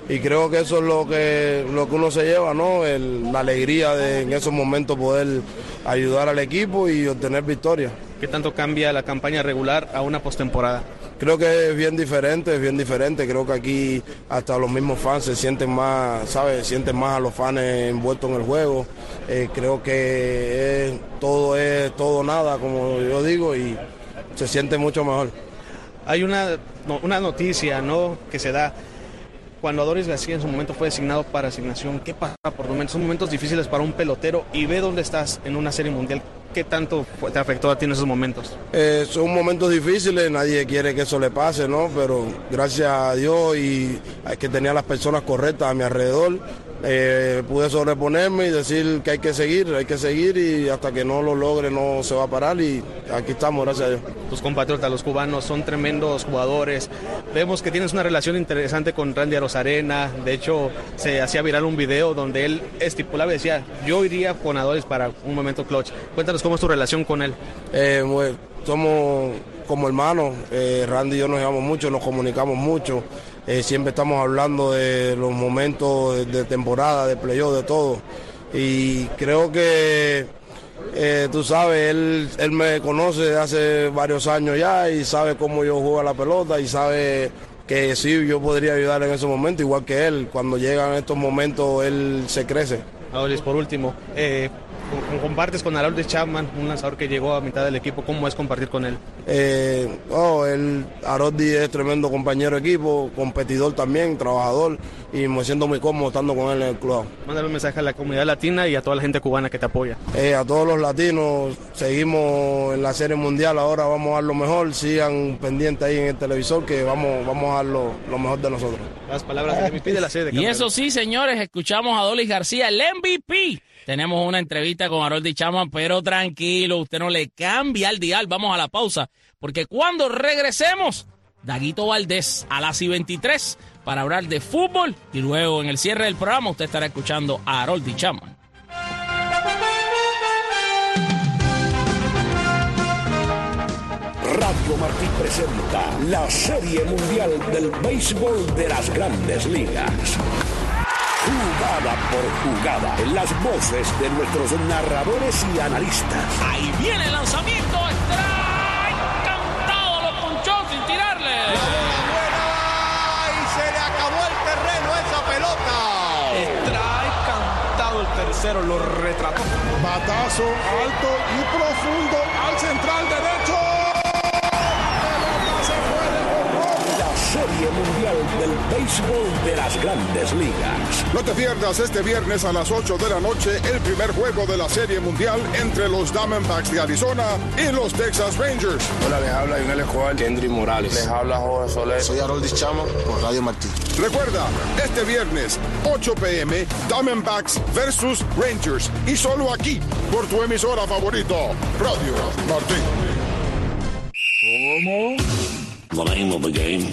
[SPEAKER 8] y creo que eso es lo que lo que uno se lleva, ¿no? El, la alegría de en esos momentos poder ayudar al equipo y obtener victoria.
[SPEAKER 5] ¿Qué tanto cambia la campaña regular a una postemporada?
[SPEAKER 8] Creo que es bien diferente, es bien diferente. Creo que aquí hasta los mismos fans se sienten más, ¿sabes? Sienten más a los fans envueltos en el juego. Eh, creo que es, todo es todo nada, como yo digo, y se siente mucho mejor.
[SPEAKER 5] Hay una, no, una noticia, ¿no?, que se da cuando Adolis García en su momento fue designado para asignación. ¿Qué pasa por momentos? Son momentos difíciles para un pelotero y ve dónde estás en una serie mundial. ¿Qué tanto te afectó a ti en esos momentos?
[SPEAKER 8] Eh, son momentos difíciles, nadie quiere que eso le pase, ¿no? Pero gracias a Dios y a que tenía las personas correctas a mi alrededor, eh, pude sobreponerme y decir que hay que seguir, hay que seguir y hasta que no lo logre no se va a parar y aquí estamos, gracias a Dios.
[SPEAKER 5] Tus compatriotas, los cubanos, son tremendos jugadores. Vemos que tienes una relación interesante con Randy Arozarena. De hecho, se hacía viral un video donde él estipulaba y decía, yo iría con Adolis para un momento clutch. Cuéntanos cómo es tu relación con él.
[SPEAKER 8] Eh, bueno, somos como hermanos, eh, Randy y yo nos llevamos mucho, nos comunicamos mucho, eh, siempre estamos hablando de los momentos de, de temporada, de playoff, de todo. Y creo que, eh, tú sabes, él, él me conoce de hace varios años ya y sabe cómo yo juego a la pelota y sabe que sí, yo podría ayudar en esos momentos, igual que él. Cuando llegan estos momentos, él se crece.
[SPEAKER 5] Adolis, por último, eh, compartes con Harold Chapman, un lanzador que llegó a mitad del equipo. ¿Cómo es compartir con él?
[SPEAKER 8] Eh, oh, el Haroldi es tremendo compañero de equipo, competidor también, trabajador, y me siento muy cómodo estando con él en el club.
[SPEAKER 5] Mándale un mensaje a la comunidad latina y a toda la gente cubana que te apoya.
[SPEAKER 8] Eh, a todos los latinos, seguimos en la Serie Mundial, ahora vamos a dar lo mejor, sigan pendientes ahí en el televisor que vamos, vamos a dar lo, lo mejor de nosotros.
[SPEAKER 5] Las palabras del M V P de la serie de
[SPEAKER 3] campeones. Y eso sí, señores, escuchamos a Adolis García, el M V P. Tenemos una entrevista con Harold Chapman, pero tranquilo, usted no le cambia al dial. Vamos a la pausa, porque cuando regresemos, Daguito Valdés a las y veintitrés para hablar de fútbol y luego en el cierre del programa usted estará escuchando a Harold Chapman.
[SPEAKER 1] Radio Martí presenta la Serie Mundial del Béisbol de las Grandes Ligas. Jugada por jugada, en las voces de nuestros narradores y analistas.
[SPEAKER 3] Ahí viene el lanzamiento, strike, cantado, lo punchó sin tirarle.
[SPEAKER 9] La bola buena y se le acabó el terreno a esa pelota.
[SPEAKER 10] Strike, cantado el tercero, lo retrató.
[SPEAKER 9] Batazo alto y profundo al central derecho.
[SPEAKER 1] Serie Mundial del Béisbol de las Grandes Ligas.
[SPEAKER 11] No te pierdas este viernes a las ocho de la noche el primer juego de la Serie Mundial entre los Diamondbacks de Arizona y los Texas Rangers.
[SPEAKER 12] Hola, les habla Lionel Escobar, Kendry Morales.
[SPEAKER 13] Les habla Jorge Soler.
[SPEAKER 14] Soy Harold Chapman por Radio Martí.
[SPEAKER 11] Recuerda, este viernes, ocho p m, Diamondbacks versus Rangers. Y solo aquí, por tu emisora favorita, Radio Martí.
[SPEAKER 1] ¿Cómo? The name of the game.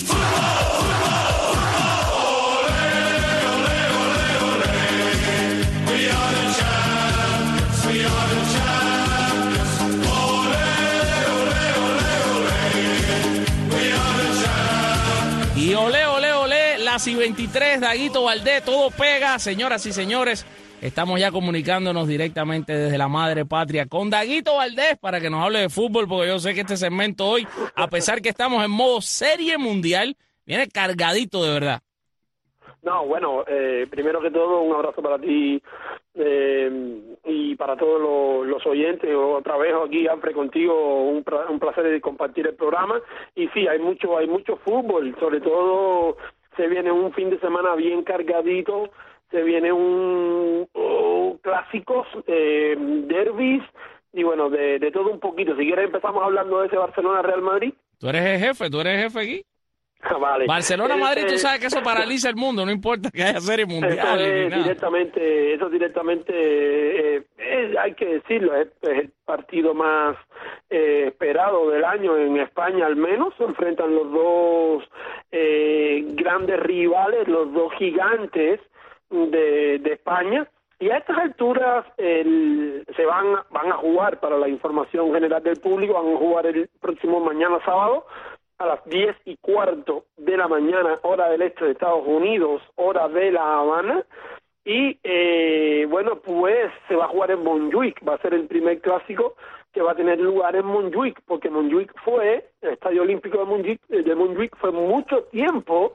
[SPEAKER 3] Y ole, ole, ole, las y veintitrés, Daguito Valdés, todo pega, señoras y señores. Estamos ya comunicándonos directamente desde la madre patria con Daguito Valdés para que nos hable de fútbol, porque yo sé que este segmento hoy, a pesar que estamos en modo Serie Mundial, viene cargadito de verdad.
[SPEAKER 15] No, bueno, eh, primero que todo, un abrazo para ti eh, y para todos los, los oyentes. Otra vez aquí, Alfred, contigo, un, un placer de compartir el programa. Y sí, hay mucho, hay mucho fútbol, sobre todo se viene un fin de semana bien cargadito. Se viene un oh, clásicos, eh, derbis y bueno, de, de todo un poquito. Si quieres empezamos hablando de ese Barcelona-Real Madrid.
[SPEAKER 3] Tú eres el jefe, tú eres el jefe aquí.
[SPEAKER 15] Vale.
[SPEAKER 3] Barcelona-Madrid,
[SPEAKER 15] este,
[SPEAKER 3] tú sabes que eso paraliza el mundo, no importa que haya serie mundial.
[SPEAKER 15] Eso es
[SPEAKER 3] ni nada.
[SPEAKER 15] directamente, eso directamente, eh, eh, hay que decirlo, es, es el partido más eh, esperado del año en España al menos. Se enfrentan los dos eh, grandes rivales, los dos gigantes De, de España, y a estas alturas el, se van van a jugar, para la información general del público, van a jugar el próximo mañana sábado a las diez y cuarto de la mañana, hora del este de Estados Unidos, hora de La Habana. Y, eh, bueno, pues se va a jugar en Montjuic, va a ser el primer clásico que va a tener lugar en Montjuic, porque Montjuic fue, el Estadio Olímpico de Montjuic, de Montjuic fue mucho tiempo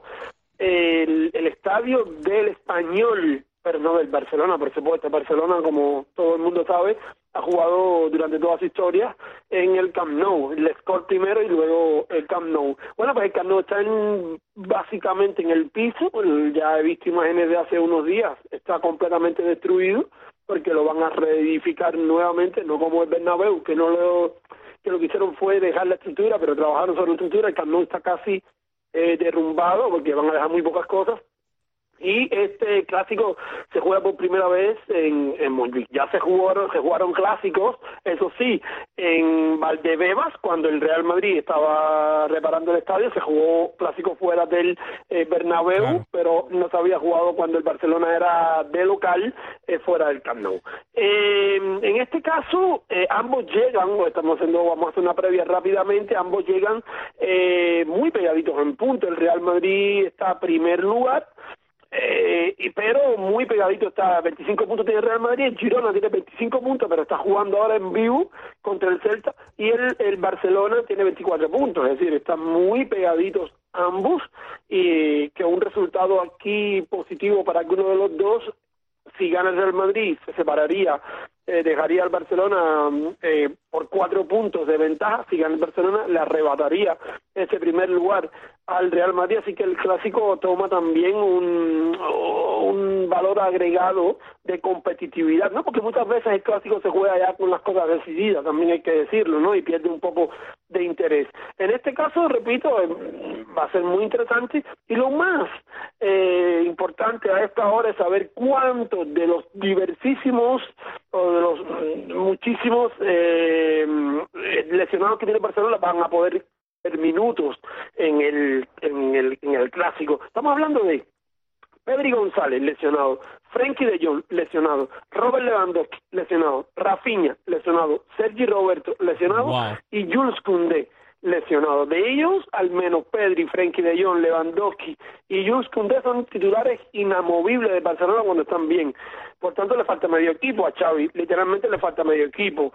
[SPEAKER 15] el, el estadio del Español, pero no del Barcelona, por supuesto. Barcelona, como todo el mundo sabe, ha jugado durante toda su historia en el Camp Nou, el Escort primero y luego el Camp Nou. Bueno, pues el Camp Nou está en, básicamente en el piso, ya he visto imágenes de hace unos días, está completamente destruido, porque lo van a reedificar nuevamente, no como el Bernabéu, que no lo, que lo que hicieron fue dejar la estructura, pero trabajaron sobre la estructura. El Camp Nou está casi eh, derrumbado, porque van a dejar muy pocas cosas. Y este clásico se juega por primera vez en, en Montjuic. Ya se jugaron, se jugaron clásicos, eso sí, en Valdebebas, cuando el Real Madrid estaba reparando el estadio, se jugó clásico fuera del eh, Bernabéu, claro. Pero no se había jugado cuando el Barcelona era de local, eh, fuera del Camp Nou. Eh, en este caso, eh, ambos llegan, estamos haciendo, vamos a hacer una previa rápidamente, ambos llegan eh, muy pegaditos en punto. El Real Madrid está a primer lugar, Eh, y pero muy pegadito está, veinticinco puntos tiene el Real Madrid, el Girona tiene veinticinco puntos, pero está jugando ahora en vivo contra el Celta, y el, el Barcelona tiene veinticuatro puntos, es decir, están muy pegaditos ambos, y que un resultado aquí positivo para alguno de los dos, si gana el Real Madrid, se separaría, eh, dejaría al Barcelona eh, por cuatro puntos de ventaja. Si gana el Barcelona, le arrebataría ese primer lugar al Real Madrid, así que el clásico toma también un, un valor agregado de competitividad, ¿no? Porque muchas veces el clásico se juega ya con las cosas decididas, también hay que decirlo, ¿no? Y pierde un poco de interés. En este caso, repito, eh, va a ser muy interesante, y lo más eh, importante a esta hora es saber cuántos de los diversísimos o de los muchísimos eh, lesionados que tiene Barcelona van a poder minutos en el, en el en el clásico. Estamos hablando de Pedri González, lesionado, Frenkie de Jong, lesionado, Robert Lewandowski, lesionado, Rafinha, lesionado, Sergi Roberto, lesionado, wow. Y Jules Koundé, lesionado. De ellos, al menos Pedri, Frenkie de Jong, Lewandowski y Jules Koundé son titulares inamovibles de Barcelona cuando están bien. Por tanto, le falta medio equipo a Xavi, literalmente le falta medio equipo.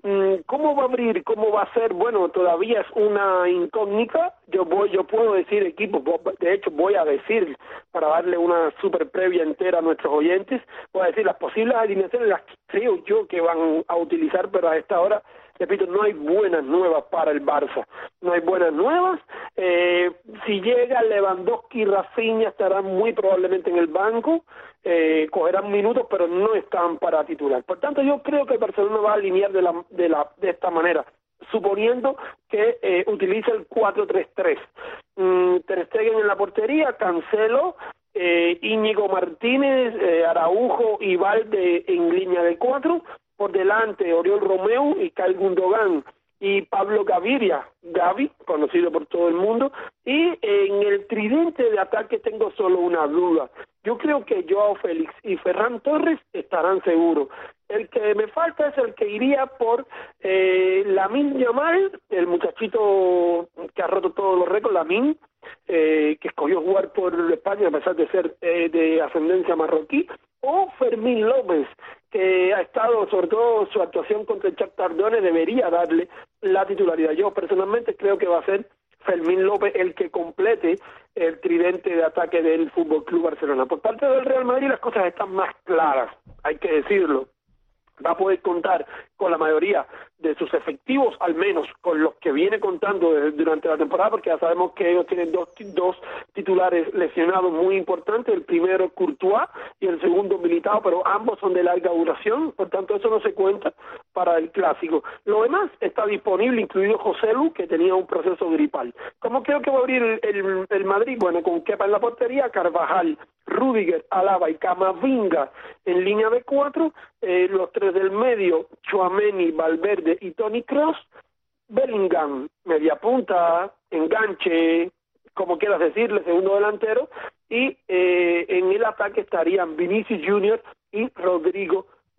[SPEAKER 15] ¿Cómo va a abrir? ¿Cómo va a ser? Bueno, todavía es una incógnita. Yo voy, yo puedo decir equipo, de hecho voy a decir, para darle una super previa entera a nuestros oyentes, voy a decir las posibles alineaciones, las que creo yo que van a utilizar, pero a esta hora, repito, no hay buenas nuevas para el Barça, no hay buenas nuevas. Eh, si llega Lewandowski y Rafinha estarán muy probablemente en el banco, eh, cogerán minutos, pero no están para titular. Por tanto, yo creo que el Barcelona va a alinear de la de la de esta manera, suponiendo que eh, utilice el cuatro tres tres. Mm, Ter Stegen en la portería, Cancelo, eh, Íñigo Martínez, eh, Araujo y Valde en línea de cuatro. Por delante, Oriol Romeu y Kyle Gundogan y Pablo Gaviria, Gavi, conocido por todo el mundo. Y en el tridente de ataque tengo solo una duda. Yo creo que Joao Félix y Ferran Torres estarán seguros. El que me falta es el que iría por eh, Lamine Yamal, el muchachito que ha roto todos los récords, Lamine, eh, que escogió jugar por España a pesar de ser eh, de ascendencia marroquí, o Fermín López, que ha estado, sobre todo su actuación contra el Shakhtar Donetsk, debería darle la titularidad. Yo personalmente creo que va a ser Fermín López el que complete el tridente de ataque del F C Barcelona. Por parte del Real Madrid las cosas están más claras, hay que decirlo. Va a poder contar con la mayoría de sus efectivos, al menos con los que viene contando de, durante la temporada, porque ya sabemos que ellos tienen dos, dos titulares lesionados muy importantes, el primero Courtois y el segundo Militao, pero ambos son de larga duración, por tanto eso no se cuenta para el clásico. Lo demás está disponible, incluido José Lu, que tenía un proceso gripal. ¿Cómo creo que va a abrir el, el, el Madrid? Bueno, con Kepa en la portería, Carvajal, Rüdiger, Alaba y Camavinga en línea de cuatro, eh, los tres del medio, Tchouaméni, Valverde y Toni Kroos, Bellingham, media punta, enganche, como quieras decirle, segundo delantero, y eh, en el ataque estarían Vinicius Junior y Rodrigo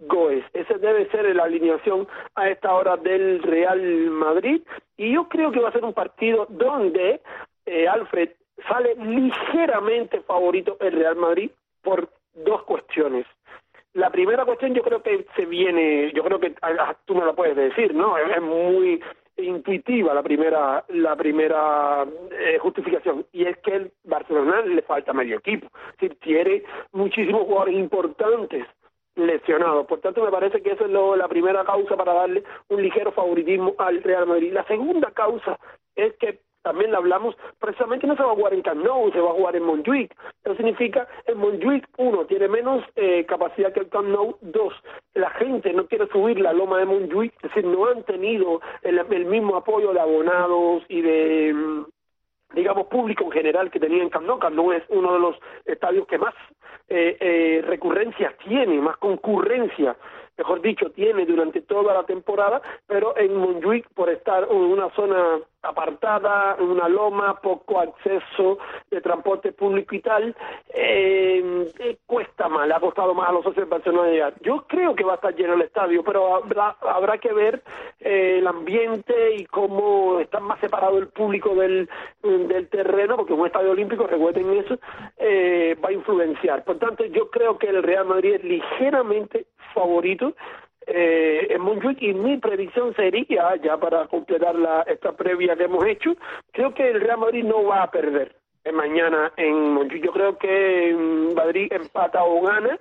[SPEAKER 15] Goes. Esa debe ser la alineación a esta hora del Real Madrid, y yo creo que va a ser un partido donde eh, Alfred sale ligeramente favorito el Real Madrid por dos cuestiones. La primera cuestión yo creo que se viene, yo creo que ah, tú me lo puedes decir, ¿no? Es, es muy intuitiva la primera la primera eh, justificación, y es que el Barcelona le falta medio equipo, es decir, tiene muchísimos jugadores importantes lesionados. Por tanto, me parece que esa es lo, la primera causa para darle un ligero favoritismo al Real Madrid. La segunda causa es que también la hablamos, precisamente no se va a jugar en Camp Nou, se va a jugar en Montjuic. Eso significa, en Montjuic, uno, tiene menos eh, capacidad que el Camp Nou, dos, la gente no quiere subir la loma de Montjuic, es decir, no han tenido el, el mismo apoyo de abonados y de, digamos, público en general que tenía en Camp Nou. Camp Nou es uno de los estadios que más eh, eh, recurrencias tiene, más concurrencia, mejor dicho, tiene durante toda la temporada, pero en Montjuic, por estar en una zona apartada, en una loma, poco acceso de transporte público y tal, eh, eh, cuesta más, le ha costado más a los socios de Barcelona llegar. Yo creo que va a estar lleno el estadio, pero habrá, habrá que ver eh, el ambiente y cómo está más separado el público del, del terreno, porque un estadio olímpico, recuerden eso, eh, va a influenciar. Por tanto, yo creo que el Real Madrid es ligeramente favorito eh, en Montjuic, y mi predicción sería, ya para completar la, esta previa que hemos hecho, creo que el Real Madrid no va a perder eh, mañana en Montjuic. Yo creo que Madrid empata o gana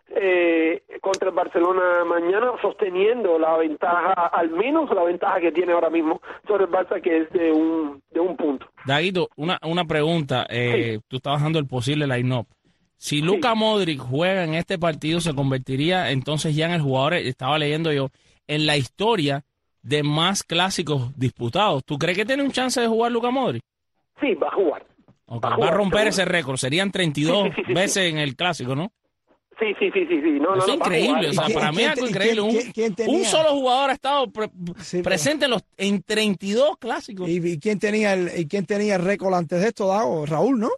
[SPEAKER 15] eh, contra el Barcelona mañana, sosteniendo la ventaja, al menos la ventaja que tiene ahora mismo sobre el Barça, que es de un de un punto.
[SPEAKER 3] Daguito, una, una pregunta, eh, sí. Tú estabas dando el posible line-up. Si Luka sí. Modric juega en este partido, se convertiría entonces ya en el jugador, estaba leyendo yo, en la historia de más clásicos disputados. ¿Tú crees que tiene un chance de jugar Luka Modric?
[SPEAKER 15] Sí, va a jugar.
[SPEAKER 3] Okay.
[SPEAKER 15] Va, a
[SPEAKER 3] va
[SPEAKER 15] jugar,
[SPEAKER 3] a romper
[SPEAKER 15] seguro.
[SPEAKER 3] ese récord. Serían treinta y dos sí, sí, sí, veces sí. en el clásico, ¿no?
[SPEAKER 15] Sí, sí, sí, sí. sí. No,
[SPEAKER 3] es
[SPEAKER 15] no,
[SPEAKER 3] increíble. O sea,
[SPEAKER 15] ¿Quién,
[SPEAKER 3] para mí es algo increíble.
[SPEAKER 4] ¿quién, quién, quién
[SPEAKER 3] un, un solo jugador ha estado pre sí, presente en, los, en treinta y dos clásicos.
[SPEAKER 4] ¿Y, y quién tenía el y quién tenía el récord antes de esto, Dago? Raúl, ¿no?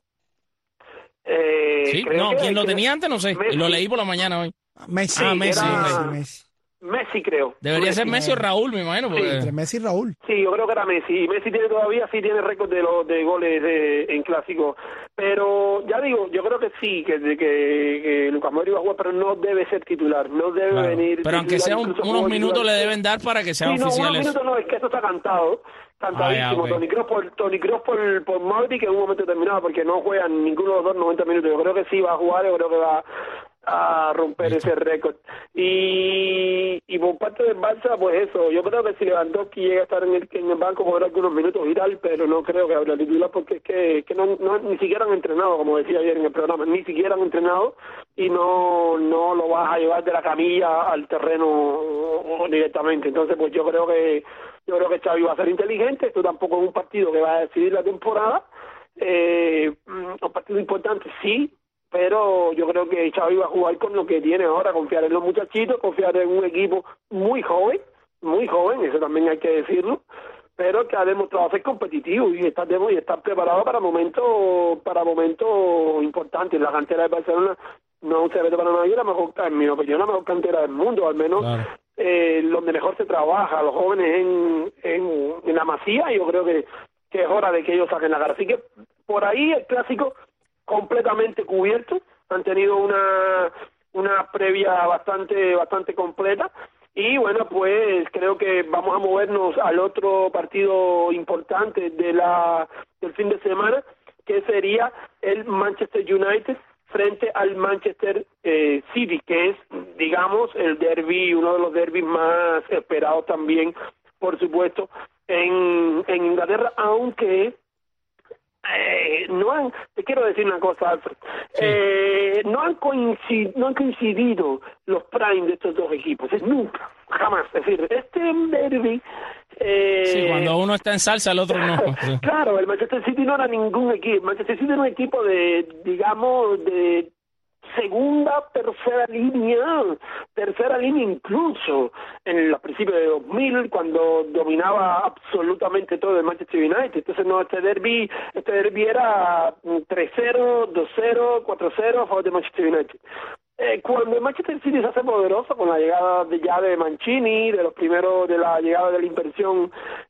[SPEAKER 15] Eh,
[SPEAKER 3] sí, no,
[SPEAKER 15] que,
[SPEAKER 3] ¿quién lo
[SPEAKER 15] que
[SPEAKER 3] tenía antes? No sé,
[SPEAKER 15] Messi.
[SPEAKER 3] Lo leí por la mañana hoy.
[SPEAKER 4] Messi.
[SPEAKER 3] Ah, Messi.
[SPEAKER 15] Era...
[SPEAKER 3] Okay.
[SPEAKER 15] Messi. Messi, creo.
[SPEAKER 3] Debería
[SPEAKER 15] Messi.
[SPEAKER 3] ser Messi o Raúl, me imagino. Porque...
[SPEAKER 4] Sí, entre Messi y Raúl.
[SPEAKER 15] Sí, yo creo que era Messi. Messi tiene todavía, sí tiene récord de los de goles de, en clásico. Pero ya digo, yo creo que sí, que, que, que Lucas Modric va a jugar, pero no debe ser titular, no debe
[SPEAKER 3] claro.
[SPEAKER 15] venir.
[SPEAKER 3] Pero aunque sea un, unos minutos titular. Le deben dar para que sea
[SPEAKER 15] sí, no,
[SPEAKER 3] oficial.
[SPEAKER 15] Unos minutos no, es que eso está cantado. Cantadísimo. Ah, ya, okay. Toni Kroos por, Toni Kroos por, por Modric en un momento determinado, porque no juegan ninguno de los dos noventa minutos. Yo creo que sí va a jugar, yo creo que va a romper Listo. ese récord. Y, y por parte del Barça, pues eso, yo creo que si Lewandowski llega a estar en el, en el banco podrá algunos minutos y tal, pero no creo que habrá titular, porque es que, que no, no ni siquiera han entrenado, como decía ayer en el programa, ni siquiera han entrenado, y no no lo vas a llevar de la camilla al terreno directamente. Entonces, pues yo creo que yo creo que Xavi va a ser inteligente. Esto tampoco es un partido que va a decidir la temporada, eh, un partido importante sí, pero yo creo que Xavi va a jugar con lo que tiene ahora, confiar en los muchachitos, confiar en un equipo muy joven, muy joven, eso también hay que decirlo, pero que ha demostrado ser competitivo y está, y está preparado para momentos para momentos importantes. La cantera de Barcelona no es un secreto para nadie, la mejor, en mi opinión, la mejor cantera del mundo, al menos claro. eh, donde mejor se trabaja, los jóvenes en, en, en la Masía, y yo creo que, que es hora de que ellos saquen la cara. Así que por ahí el clásico completamente cubierto, han tenido una una previa bastante bastante completa, y bueno, pues creo que vamos a movernos al otro partido importante de la del fin de semana, que sería el Manchester United frente al Manchester eh, City, que es, digamos, el derbi, uno de los derbis más esperados también, por supuesto, en, en Inglaterra, aunque Eh, no han, te quiero decir una cosa, Alfred, sí. eh, no han coincidido, no han coincidido los prime de estos dos equipos, es nunca, jamás. Es decir, este derby eh,
[SPEAKER 3] sí, cuando uno está en salsa, el otro no.
[SPEAKER 15] Claro, el Manchester City no era ningún equipo. El Manchester City era un equipo de, digamos, de segunda, tercera línea, tercera línea incluso, en los principios de dos mil, cuando dominaba absolutamente todo el Manchester United. Entonces, no, este derbi, este derbi era tres cero, dos cero, cuatro cero a favor de Manchester United. Eh, cuando el Manchester City se hace poderoso con la llegada de, ya de Mancini, de los primeros, de la llegada de la inversión,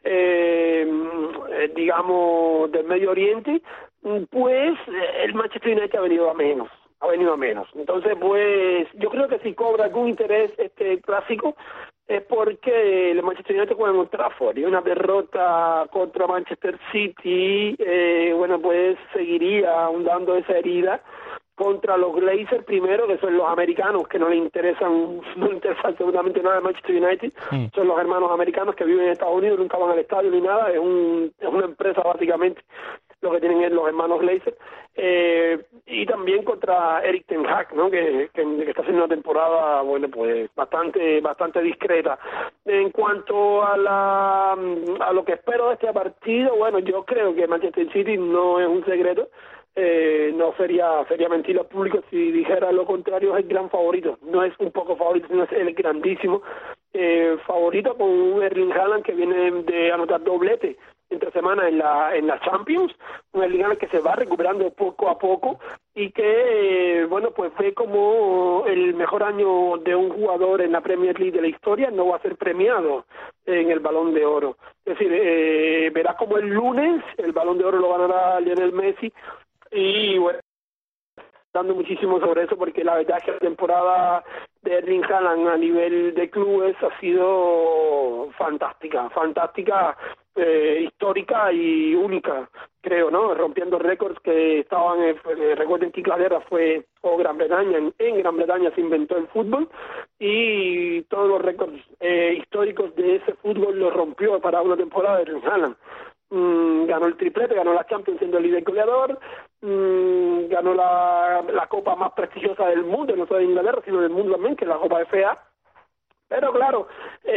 [SPEAKER 15] eh, eh, digamos, del Medio Oriente, pues el Manchester United ha venido a menos, ha venido a menos. Entonces, pues, yo creo que si cobra algún interés este clásico es porque el Manchester United juega en Old Trafford y una derrota contra Manchester City, eh, bueno, pues seguiría ahondando esa herida contra los Glazers primero, que son los americanos que no le interesan, no le interesa absolutamente nada de Manchester United, mm. son los hermanos americanos que viven en Estados Unidos, nunca van al estadio ni nada, es, un, es una empresa básicamente lo que tienen es los hermanos Glazers, eh, y también contra Eric Ten Hag, ¿no? que, que, que está haciendo una temporada, bueno, pues bastante bastante discreta. En cuanto a la a lo que espero de este partido, bueno, yo creo que Manchester City no es un secreto. Eh, no sería sería mentir al público si dijera lo contrario, es el gran favorito, no es un poco favorito, sino es el grandísimo eh, favorito, con un Erling Haaland que viene de anotar doblete entre semana en la en la Champions, un Erling Haaland que se va recuperando poco a poco y que, eh, bueno, pues fue como el mejor año de un jugador en la Premier League de la historia, no va a ser premiado en el Balón de Oro. Es decir, eh, verás como el lunes el Balón de Oro lo ganará Lionel Messi. Y bueno, dando muchísimo sobre eso porque la verdad es que la temporada de Erling Haaland a nivel de clubes ha sido fantástica, fantástica, eh, histórica y única, creo, ¿no? Rompiendo récords que estaban, eh, recuerden que Inglaterra fue, o Gran Bretaña, en, en Gran Bretaña se inventó el fútbol y todos los récords eh, históricos de ese fútbol los rompió para una temporada de Erling Haaland. Mm, ganó el triplete, ganó la Champions siendo el líder goleador, mm, ganó la, la copa más prestigiosa del mundo, no solo de Inglaterra, sino del mundo también, que es la Copa F A. Pero claro,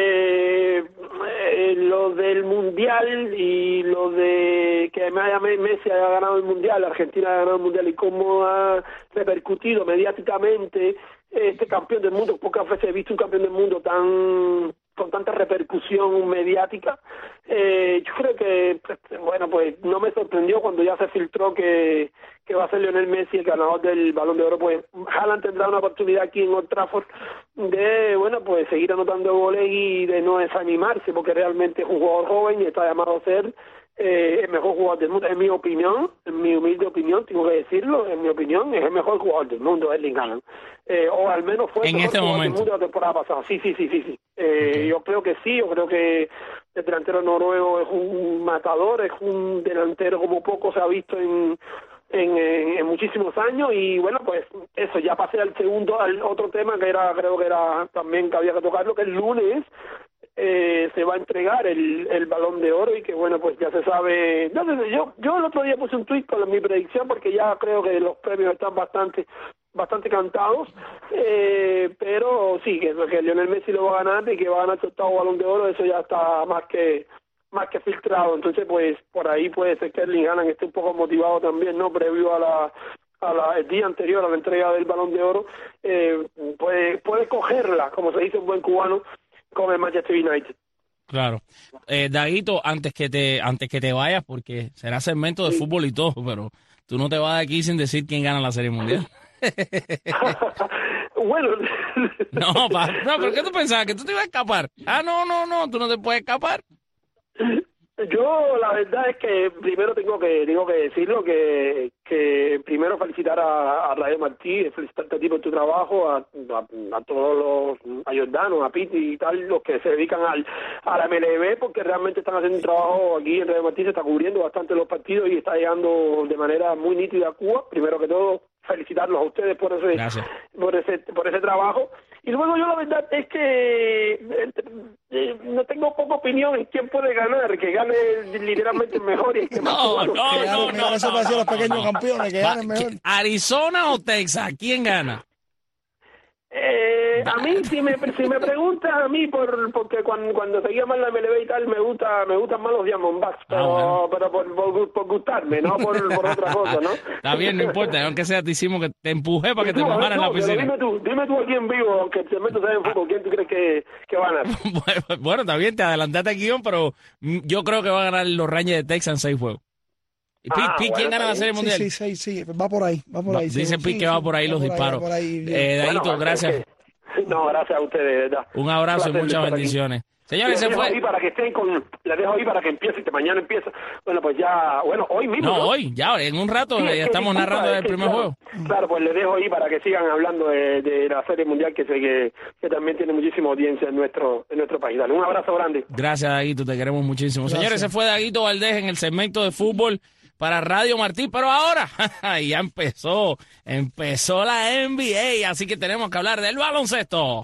[SPEAKER 15] eh, eh, lo del Mundial y lo de que Messi haya ganado el Mundial, Argentina haya ganado el Mundial y cómo ha repercutido mediáticamente este campeón del mundo, pocas veces he visto un campeón del mundo tan con tanta repercusión mediática, eh, yo creo que, bueno, pues no me sorprendió cuando ya se filtró que, que va a ser Lionel Messi el ganador del Balón de Oro. Pues Haaland tendrá una oportunidad aquí en Old Trafford de, bueno, pues seguir anotando goles y de no desanimarse, porque realmente es un jugador joven y está llamado a ser eh, el mejor jugador del mundo, en mi opinión, en mi humilde opinión, tengo que decirlo, en mi opinión, es el mejor jugador del mundo, Erling Haaland. Eh, o al menos fue el
[SPEAKER 3] en
[SPEAKER 15] mejor
[SPEAKER 3] este
[SPEAKER 15] jugador
[SPEAKER 3] momento.
[SPEAKER 15] del mundo la temporada pasada. Sí, sí, sí, sí, sí. Eh, okay. Yo creo que sí, yo creo que el delantero noruego es un matador, es un delantero como poco se ha visto en En, en, en muchísimos años. Y bueno, pues eso, ya pasé al segundo, al otro tema que era, creo que era también que había que tocarlo, que el lunes eh, se va a entregar el, el Balón de Oro y que bueno, pues ya se sabe. No sé, yo yo el otro día puse un tuit con mi predicción porque ya creo que los premios están bastante bastante cantados, eh, pero sí, que, que Lionel Messi lo va a ganar y que va a ganar su octavo Balón de Oro, eso ya está más que más que filtrado. Entonces pues por ahí puede ser que Erling Haaland esté un poco motivado también, no previo a la a la el día anterior a la entrega del Balón de Oro, eh, puede puede cogerla, como se dice en buen cubano, con el Manchester United.
[SPEAKER 3] Claro. Eh, Daguito, antes que te antes que te vayas, porque será segmento de sí. fútbol y todo, pero tú no te vas de aquí sin decir quién gana la Serie Mundial.
[SPEAKER 15] Bueno,
[SPEAKER 3] no, pa, no, pero ¿qué tú pensabas? ¿Que tú te ibas a escapar? Ah, no, no, no, tú no te puedes escapar.
[SPEAKER 15] Yo la verdad es que primero tengo que tengo que decirlo que que primero felicitar a, a Radio Martí, felicitarte a ti por tu trabajo, a, a, a todos los a Jordano, a Piti y tal, los que se dedican al a la M L B, porque realmente están haciendo un trabajo aquí en Radio Martí, se está cubriendo bastante los partidos y está llegando de manera muy nítida a Cuba. Primero que todo, felicitarlos a ustedes por ese Gracias. por ese por ese trabajo. Y luego yo la verdad es que eh, eh, no tengo poca opinión en quién puede ganar, que gane literalmente el mejor y el que más
[SPEAKER 3] no, no, no, no,
[SPEAKER 4] eso
[SPEAKER 3] no,
[SPEAKER 4] no, los pequeños no, campeones, que ganen mejor.
[SPEAKER 3] ¿Arizona o Texas? ¿Quién gana?
[SPEAKER 15] Eh, a mí, si me si me preguntas a mí, por porque cuando, cuando seguía más la M L B y tal, me gusta me gustan más los Diamondbacks, pero, ah, bueno. pero por, por, por gustarme, no por, por otra cosa, ¿no?
[SPEAKER 3] Está bien, no importa, aunque sea te hicimos que te empujé para que tú, te mojaras en la piscina.
[SPEAKER 15] Dime tú, dime tú aquí en vivo, aunque el segmento sea en fútbol, ¿quién tú crees que, que va a ganar?
[SPEAKER 3] bueno, bueno, está bien, te adelantaste al guión, pero yo creo que va a ganar los Rangers de Texas en seis juegos. Ah, Pete, ¿quién gana la Serie Mundial?
[SPEAKER 4] Sí, sí, sí, sí, va por ahí, va por ahí.
[SPEAKER 3] Dice
[SPEAKER 4] sí,
[SPEAKER 3] Pete
[SPEAKER 4] sí,
[SPEAKER 3] que va
[SPEAKER 4] sí,
[SPEAKER 3] por ahí los
[SPEAKER 4] por
[SPEAKER 3] disparos.
[SPEAKER 4] Por ahí,
[SPEAKER 3] eh, Daguito,
[SPEAKER 15] bueno,
[SPEAKER 3] gracias.
[SPEAKER 15] Es que, no, gracias a ustedes, de verdad.
[SPEAKER 3] Un abrazo y muchas bendiciones. Señores, se fue.
[SPEAKER 15] Ahí para que estén con, les dejo ahí para que empiece, que mañana empieza. Bueno, pues ya, bueno, hoy mismo.
[SPEAKER 3] No,
[SPEAKER 15] ¿no?
[SPEAKER 3] hoy, ya, en un rato
[SPEAKER 15] Sí,
[SPEAKER 3] ya
[SPEAKER 15] es que
[SPEAKER 3] estamos
[SPEAKER 15] disculpa,
[SPEAKER 3] narrando
[SPEAKER 15] es
[SPEAKER 3] el
[SPEAKER 15] que,
[SPEAKER 3] primer
[SPEAKER 15] claro,
[SPEAKER 3] juego.
[SPEAKER 15] Claro, pues les dejo ahí para que sigan hablando de, de la Serie Mundial, que sé que, que también tiene muchísima audiencia en nuestro en nuestro país. Dale, un abrazo grande.
[SPEAKER 3] Gracias, Daguito, te queremos muchísimo. Gracias. Señores, se fue Daguito Valdés en el segmento de fútbol para Radio Martí, pero ahora ya empezó, empezó la N B A, así que tenemos que hablar del baloncesto.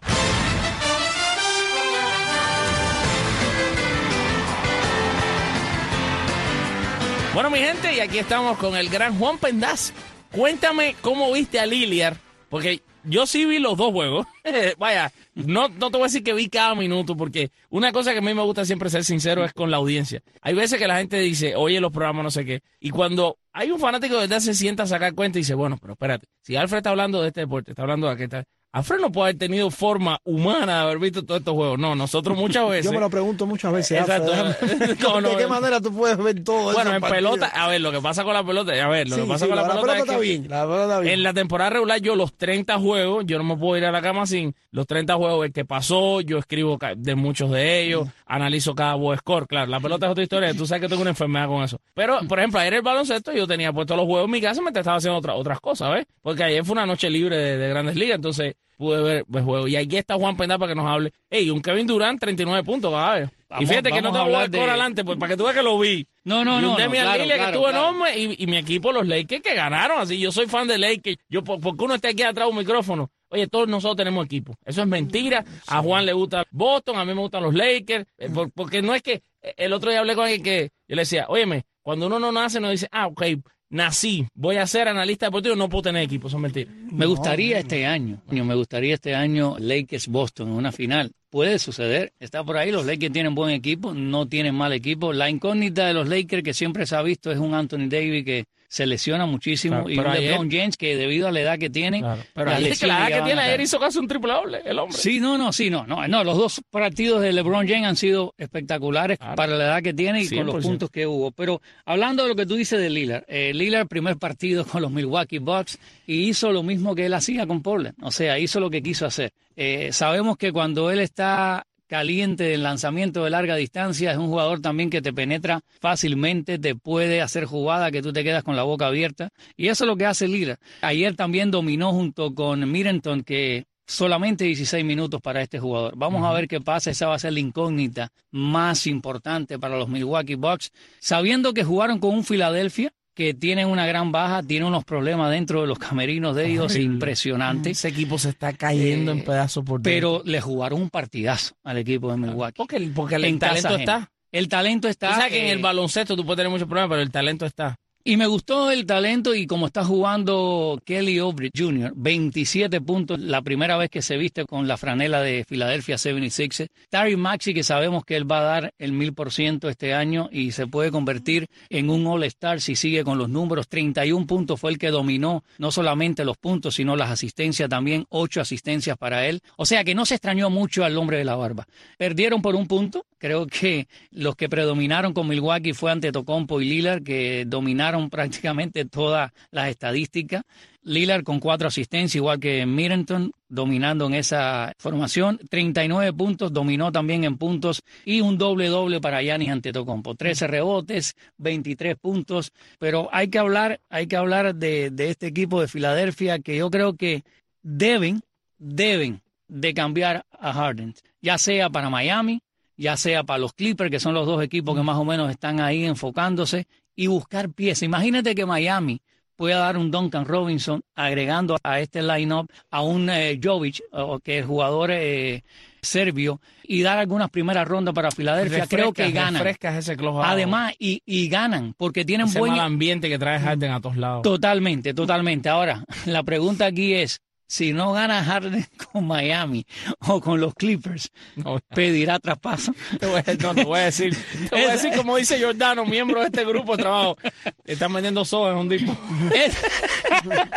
[SPEAKER 3] Bueno, mi gente, y aquí estamos con el gran Juan Pendaz. Cuéntame cómo viste a Lillard, porque yo sí vi los dos juegos. Vaya, no, no te voy a decir que vi cada minuto, porque una cosa que a mí me gusta siempre ser sincero es con la audiencia. Hay veces que la gente dice, oye, los programas no sé qué, y cuando hay un fanático de verdad se sienta a sacar cuenta y dice, bueno, pero espérate, si Alfred está hablando de este deporte, está hablando de aquel, Alfred no puede haber tenido forma humana de haber visto todos estos juegos. No, nosotros muchas veces.
[SPEAKER 4] Yo me lo pregunto muchas veces.
[SPEAKER 3] Exacto.
[SPEAKER 4] Alfred,
[SPEAKER 3] no, no,
[SPEAKER 4] ¿de qué manera tú puedes ver todo eso?
[SPEAKER 3] Bueno, en pelota, a ver, lo que pasa con la pelota, a ver, lo
[SPEAKER 4] sí,
[SPEAKER 3] que pasa
[SPEAKER 4] sí,
[SPEAKER 3] con la,
[SPEAKER 4] la,
[SPEAKER 3] pelota,
[SPEAKER 4] la pelota
[SPEAKER 3] es
[SPEAKER 4] está
[SPEAKER 3] que
[SPEAKER 4] bien, la pelota está bien.
[SPEAKER 3] En la temporada regular yo los treinta juegos, yo no me puedo ir a la cama sin los treinta juegos, el que pasó, yo escribo de muchos de ellos, mm. analizo cada box score, claro, la pelota es otra historia, tú sabes que tengo una enfermedad con eso. Pero, por ejemplo, ayer el baloncesto yo tenía puesto los juegos en mi casa y me estaba haciendo otra, otras cosas, ¿ves? Porque ayer fue una noche libre de, de Grandes Ligas, entonces pude ver el juego. Y aquí está Juan Pendá para que nos hable. Ey, un Kevin Durant, treinta y nueve puntos, va a ver. Vamos, y fíjate que no te voy a hablar adelante, pues para que tú veas que lo vi.
[SPEAKER 13] No, no,
[SPEAKER 3] y
[SPEAKER 13] no.
[SPEAKER 3] un Damian
[SPEAKER 13] no claro,
[SPEAKER 3] Lillard
[SPEAKER 13] claro,
[SPEAKER 3] que estuvo
[SPEAKER 13] claro.
[SPEAKER 3] enorme y, y mi equipo, los Lakers, que ganaron. Así, yo soy fan de Lakers. Yo, porque uno está aquí atrás de un micrófono. Oye, todos nosotros tenemos equipo. Eso es mentira. A Juan le gusta Boston, a mí me gustan los Lakers. Porque no es que el otro día hablé con alguien que yo le decía, óyeme, cuando uno no nace, no dice, ah, ok, nací, voy a ser analista deportivo, no puedo tener equipo, son mentiras.
[SPEAKER 13] Me gustaría este año, me gustaría este año Lakers-Boston en una final. Puede suceder, está por ahí, los Lakers tienen buen equipo, no tienen mal equipo. La incógnita de los Lakers que siempre se ha visto es un Anthony Davis que se lesiona muchísimo, claro, y un ayer, LeBron James que debido a la edad que tiene,
[SPEAKER 3] claro, pero la, es que la edad que tiene ayer hizo casi un triple doble el hombre.
[SPEAKER 13] Sí, no, no, sí, no, no, no, los dos partidos de LeBron James han sido espectaculares, claro, para la edad que tiene y cien por ciento con los puntos que hubo. Pero hablando de lo que tú dices de Lillard, eh, Lillard primer partido con los Milwaukee Bucks y hizo lo mismo que él hacía con Portland, o sea, hizo lo que quiso hacer. Eh, sabemos que cuando él está caliente del lanzamiento de larga distancia, es un jugador también que te penetra fácilmente, te puede hacer jugada que tú te quedas con la boca abierta, y eso es lo que hace Lillard. Ayer también dominó junto con Middleton, que solamente dieciséis minutos para este jugador. Vamos uh-huh. a ver qué pasa, esa va a ser la incógnita más importante para los Milwaukee Bucks, sabiendo que jugaron con un Philadelphia que tienen una gran baja, tiene unos problemas dentro de los camerinos de ellos, Ay, impresionantes.
[SPEAKER 3] Ese equipo se está cayendo eh, en pedazos por dentro.
[SPEAKER 13] Pero le jugaron un partidazo al equipo de Milwaukee.
[SPEAKER 3] Porque, porque el, el talento está.
[SPEAKER 13] El talento está.
[SPEAKER 3] Tú sabes que eh, en el baloncesto tú puedes tener muchos problemas, pero el talento está.
[SPEAKER 13] Y me gustó el talento y como está jugando Kelly Oubre junior, veintisiete puntos, la primera vez que se viste con la franela de Philadelphia setenta y seis. Tyrese Maxey, que sabemos que él va a dar el mil por ciento este año y se puede convertir en un All-Star si sigue con los números. treinta y un puntos fue el que dominó, no solamente los puntos, sino las asistencias también, ocho asistencias para él. O sea que no se extrañó mucho al hombre de la barba. Perdieron por un punto. Creo que los que predominaron con Milwaukee fue Antetokounmpo y Lillard, que dominaron prácticamente todas las estadísticas. Lillard con cuatro asistencias, igual que Middleton, dominando en esa formación. treinta y nueve puntos, dominó también en puntos y un doble-doble para Giannis Antetokounmpo. trece rebotes, veintitrés puntos. Pero hay que hablar, hay que hablar de, de este equipo de Filadelfia que yo creo que deben, deben de cambiar a Harden, ya sea para Miami, ya sea para los Clippers, que son los dos equipos que más o menos están ahí enfocándose, y buscar piezas. Imagínate que Miami pueda dar un Duncan Robinson agregando a este line-up a un eh, Jovic, o, que es jugador eh, serbio, y dar algunas primeras rondas para Filadelfia. Creo que ganan.
[SPEAKER 3] Refrescas ese clojado.
[SPEAKER 13] Además, y, y ganan, porque tienen
[SPEAKER 3] ese
[SPEAKER 13] buen
[SPEAKER 3] mal ambiente que trae Harden a todos lados.
[SPEAKER 13] Totalmente, totalmente. Ahora, la pregunta aquí es, si no gana Harden con Miami o con los Clippers, no, ¿pedirá traspaso?
[SPEAKER 3] Te voy a, no, te voy a decir, te voy a decir como dice Giordano, miembro de este grupo de trabajo, están vendiendo soja en un disco.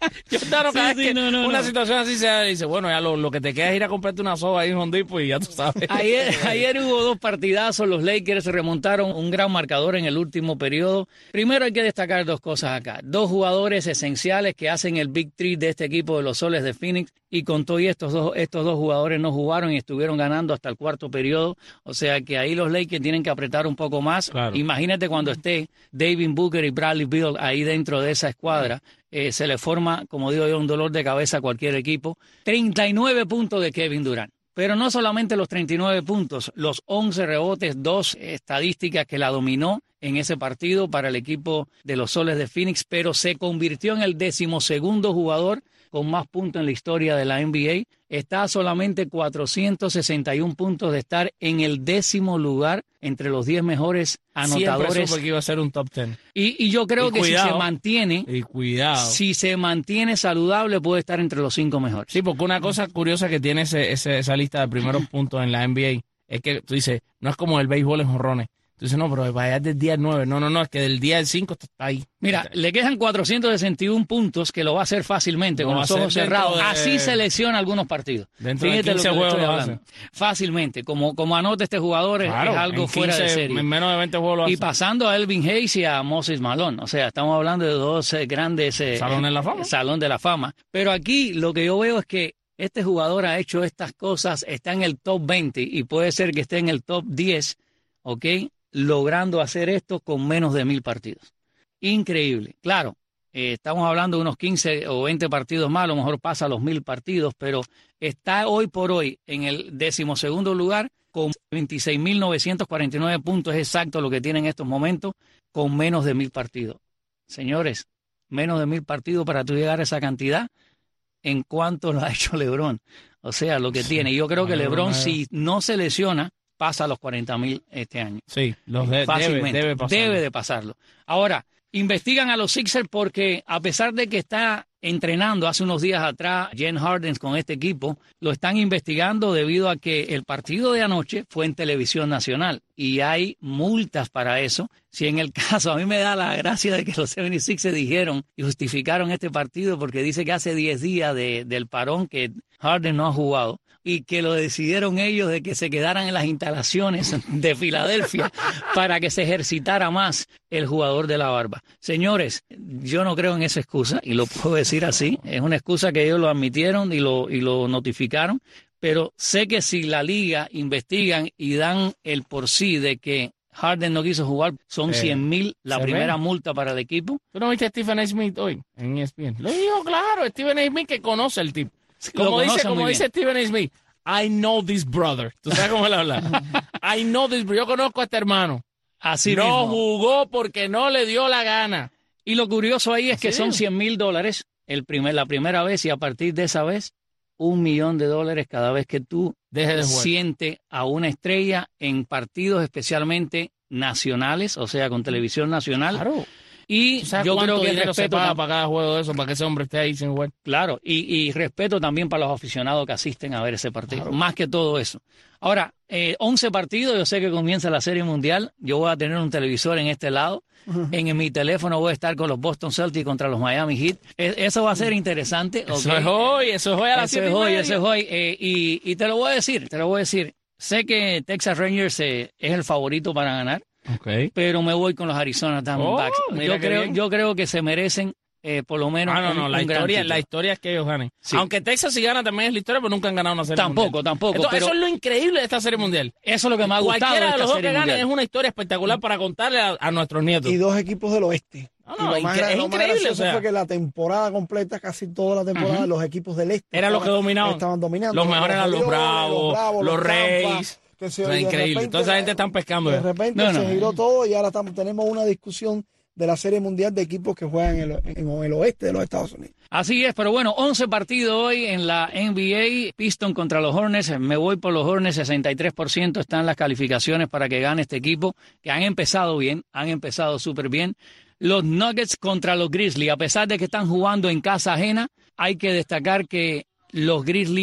[SPEAKER 3] Giordano, cada
[SPEAKER 13] Sí,
[SPEAKER 3] vez
[SPEAKER 13] sí,
[SPEAKER 3] que
[SPEAKER 13] no, no,
[SPEAKER 3] una
[SPEAKER 13] no.
[SPEAKER 3] situación así se da, dice, bueno, ya lo, lo que te queda es ir a comprarte una soba ahí en Home Depot y ya tú sabes.
[SPEAKER 13] Ayer, ayer hubo dos partidazos, los Lakers se remontaron un gran marcador en el último periodo. Primero hay que destacar dos cosas acá. Dos jugadores esenciales que hacen el Big Three de este equipo de los Soles de Phoenix, y con todo y estos dos, estos dos jugadores no jugaron y estuvieron ganando hasta el cuarto periodo. O sea que ahí los Lakers tienen que apretar un poco más.
[SPEAKER 3] Claro.
[SPEAKER 13] Imagínate cuando esté Devin Booker y Bradley Beal ahí dentro de esa escuadra. Eh, se le forma, como digo yo, un dolor de cabeza a cualquier equipo. treinta y nueve puntos de Kevin Durant. Pero no solamente los treinta y nueve puntos, los once rebotes, dos estadísticas que la dominó en ese partido para el equipo de los Soles de Phoenix, pero se convirtió en el decimosegundo jugador con más puntos en la historia de la N B A. Está a solamente cuatrocientos sesenta y uno puntos de estar en el décimo lugar entre los diez mejores anotadores.
[SPEAKER 3] Siempre supe que iba a ser un top ten.
[SPEAKER 13] Y, y yo creo
[SPEAKER 3] Y
[SPEAKER 13] que
[SPEAKER 3] cuidado,
[SPEAKER 13] si se mantiene,
[SPEAKER 3] y cuidado.
[SPEAKER 13] si se mantiene saludable, puede estar entre los cinco mejores.
[SPEAKER 3] Sí, porque una cosa curiosa que tiene ese, ese, esa lista de primeros puntos en la N B A es que tú dices, no es como el béisbol en jonrones. Tú dices, no, pero vaya del día nueve. No, no, no, es que del día cinco está ahí.
[SPEAKER 13] Mira, le quedan cuatrocientos sesenta y uno puntos, que lo va a hacer fácilmente,
[SPEAKER 3] Lo
[SPEAKER 13] con
[SPEAKER 3] va
[SPEAKER 13] los
[SPEAKER 3] a
[SPEAKER 13] ojos
[SPEAKER 3] hacer
[SPEAKER 13] cerrados.
[SPEAKER 3] dentro de-
[SPEAKER 13] Así se lesiona algunos partidos.
[SPEAKER 3] Dentro de
[SPEAKER 13] Fíjate
[SPEAKER 3] quince
[SPEAKER 13] lo que le
[SPEAKER 3] juegos
[SPEAKER 13] estoy
[SPEAKER 3] lo
[SPEAKER 13] hablando. Fácilmente, como, como anota este jugador, es-
[SPEAKER 3] Claro,
[SPEAKER 13] es algo
[SPEAKER 3] en
[SPEAKER 13] fuera de
[SPEAKER 3] quince,
[SPEAKER 13] serie.
[SPEAKER 3] en menos de veinte juegos lo
[SPEAKER 13] Y
[SPEAKER 3] hace.
[SPEAKER 13] pasando a Elvin Hayes y a Moses Malone. O sea, estamos hablando de dos eh, grandes... eh,
[SPEAKER 3] Salón de la Fama.
[SPEAKER 13] Salón de la Fama. Pero aquí lo que yo veo es que este jugador ha hecho estas cosas, está en el top veinte y puede ser que esté en el top diez, ¿ok? Logrando hacer esto con menos de mil partidos. Increíble. Claro, eh, estamos hablando de unos quince o veinte partidos más, a lo mejor pasa los mil partidos, pero está hoy por hoy en el decimosegundo lugar con veintiséis mil novecientos cuarenta y nueve puntos, es exacto lo que tiene en estos momentos, con menos de mil partidos. Señores, menos de mil partidos para tú llegar a esa cantidad, ¿en cuánto lo ha hecho LeBron? O sea, lo que tiene. Yo creo que LeBron, si no se lesiona, pasa a los cuarenta mil este año.
[SPEAKER 3] Sí, los de,
[SPEAKER 13] Fácilmente.
[SPEAKER 3] debe, debe pasar.
[SPEAKER 13] Debe de pasarlo. Ahora, investigan a los Sixers porque a pesar de que está entrenando hace unos días atrás James Harden con este equipo, lo están investigando debido a que el partido de anoche fue en televisión nacional y hay multas para eso. Si en el caso, a mí me da la gracia de que los setenta y seis se dijeron y justificaron este partido porque dice que hace diez días de, del parón que Harden no ha jugado y que lo decidieron ellos de que se quedaran en las instalaciones de Filadelfia para que se ejercitara más el jugador de la barba. Señores, yo no creo en esa excusa y lo puedo decir así. Es una excusa que ellos lo admitieron y lo, y lo notificaron, pero sé que si la liga investigan y dan el por sí de que Harden no quiso jugar, son
[SPEAKER 3] Eh,
[SPEAKER 13] cien mil la
[SPEAKER 3] ¿se
[SPEAKER 13] primera
[SPEAKER 3] ve?
[SPEAKER 13] multa para el equipo.
[SPEAKER 3] ¿Tú no viste a Stephen A. Smith hoy en E S P N? Lo dijo claro, Stephen A. Smith que conoce el tipo.
[SPEAKER 13] Lo
[SPEAKER 3] Como
[SPEAKER 13] conoce
[SPEAKER 3] dice,
[SPEAKER 13] muy
[SPEAKER 3] como
[SPEAKER 13] bien.
[SPEAKER 3] dice Stephen A. Smith, I know this brother. ¿Tú sabes cómo él habla? I know this brother. Yo conozco a este hermano.
[SPEAKER 13] Así
[SPEAKER 3] no
[SPEAKER 13] mismo.
[SPEAKER 3] jugó porque no le dio la gana.
[SPEAKER 13] Y lo curioso ahí es que
[SPEAKER 3] Así
[SPEAKER 13] son
[SPEAKER 3] es.
[SPEAKER 13] cien mil dólares el primer, la primera vez y a partir de esa vez, un millón de dólares cada vez que tú
[SPEAKER 3] Deje de jugar.
[SPEAKER 13] sientes a una estrella en partidos especialmente nacionales, o sea, con televisión nacional.
[SPEAKER 3] Claro.
[SPEAKER 13] Y
[SPEAKER 3] ¿Tú sabes
[SPEAKER 13] yo
[SPEAKER 3] cuánto
[SPEAKER 13] creo que
[SPEAKER 3] dinero se
[SPEAKER 13] respeto,
[SPEAKER 3] paga
[SPEAKER 13] tam-
[SPEAKER 3] para cada juego de eso, para que ese hombre esté ahí sin jugar?
[SPEAKER 13] claro, y, y respeto también para los aficionados que asisten a ver ese partido, más que todo eso. Ahora, eh, once partidos, yo sé que comienza la Serie Mundial, yo voy a tener un televisor en este lado, en, en mi teléfono voy a estar con los Boston Celtics contra los Miami Heat. E- eso va a ser interesante.
[SPEAKER 3] Eso
[SPEAKER 13] ¿ok?
[SPEAKER 3] es hoy, eso es hoy a las
[SPEAKER 13] Eso
[SPEAKER 3] siete
[SPEAKER 13] es
[SPEAKER 3] y
[SPEAKER 13] hoy,
[SPEAKER 3] media.
[SPEAKER 13] eso es hoy. Eh, y, y te lo voy a decir, te lo voy a decir. Sé que Texas Rangers eh, es el favorito para ganar,
[SPEAKER 3] Okay.
[SPEAKER 13] pero me voy con los Arizona Diamondbacks.
[SPEAKER 3] Oh, mira
[SPEAKER 13] yo,
[SPEAKER 3] qué
[SPEAKER 13] creo,
[SPEAKER 3] bien.
[SPEAKER 13] yo creo que se merecen eh, por lo menos
[SPEAKER 3] Ah, no,
[SPEAKER 13] un,
[SPEAKER 3] no, la
[SPEAKER 13] un gran
[SPEAKER 3] historia,
[SPEAKER 13] título.
[SPEAKER 3] la historia es que ellos ganen.
[SPEAKER 13] Sí.
[SPEAKER 3] Aunque Texas si gana también es la historia, pero nunca han ganado una serie
[SPEAKER 13] Tampoco,
[SPEAKER 3] mundial.
[SPEAKER 13] tampoco,
[SPEAKER 3] Entonces,
[SPEAKER 13] pero-
[SPEAKER 3] eso es lo increíble de esta serie mundial.
[SPEAKER 13] Eso es lo que me ha gustado
[SPEAKER 3] Cualquiera
[SPEAKER 13] de
[SPEAKER 3] de
[SPEAKER 13] esta
[SPEAKER 3] los dos
[SPEAKER 13] Serie
[SPEAKER 3] que ganen
[SPEAKER 13] Mundial.
[SPEAKER 3] es una historia espectacular para contarle a, a nuestros nietos.
[SPEAKER 4] Y dos equipos del oeste.
[SPEAKER 3] No,
[SPEAKER 4] Y
[SPEAKER 3] no,
[SPEAKER 4] lo más,
[SPEAKER 3] incre-
[SPEAKER 4] gra-
[SPEAKER 3] es
[SPEAKER 4] lo más
[SPEAKER 3] increíble,
[SPEAKER 4] gracioso
[SPEAKER 3] o sea.
[SPEAKER 4] fue que la temporada completa, casi toda la temporada,
[SPEAKER 3] Ujú.
[SPEAKER 4] los equipos del este
[SPEAKER 3] Era lo que
[SPEAKER 4] estaban-
[SPEAKER 3] dominaban.
[SPEAKER 4] estaban dominando.
[SPEAKER 3] Los mejores eran los
[SPEAKER 4] Orioles,
[SPEAKER 3] Bravos, los
[SPEAKER 4] Tampa,
[SPEAKER 3] Reyes.
[SPEAKER 4] qué sé yo,
[SPEAKER 3] O sea,
[SPEAKER 4] y de
[SPEAKER 3] increíble.
[SPEAKER 4] repente
[SPEAKER 3] Toda esa
[SPEAKER 4] la-
[SPEAKER 3] gente están pescando
[SPEAKER 4] De
[SPEAKER 3] ya.
[SPEAKER 4] repente
[SPEAKER 13] No,
[SPEAKER 4] se
[SPEAKER 13] no.
[SPEAKER 4] giró todo y ahora estamos, tenemos una discusión de la Serie Mundial de equipos que juegan en el, en el oeste de los Estados Unidos.
[SPEAKER 13] Así es, pero bueno, once partidos hoy en la N B A, Pistons contra los Hornets, me voy por los Hornets, sesenta y tres por ciento están las calificaciones para que gane este equipo, que han empezado bien, han empezado súper bien. Los Nuggets contra los Grizzlies, a pesar de que están jugando en casa ajena, hay que destacar que los Grizzlies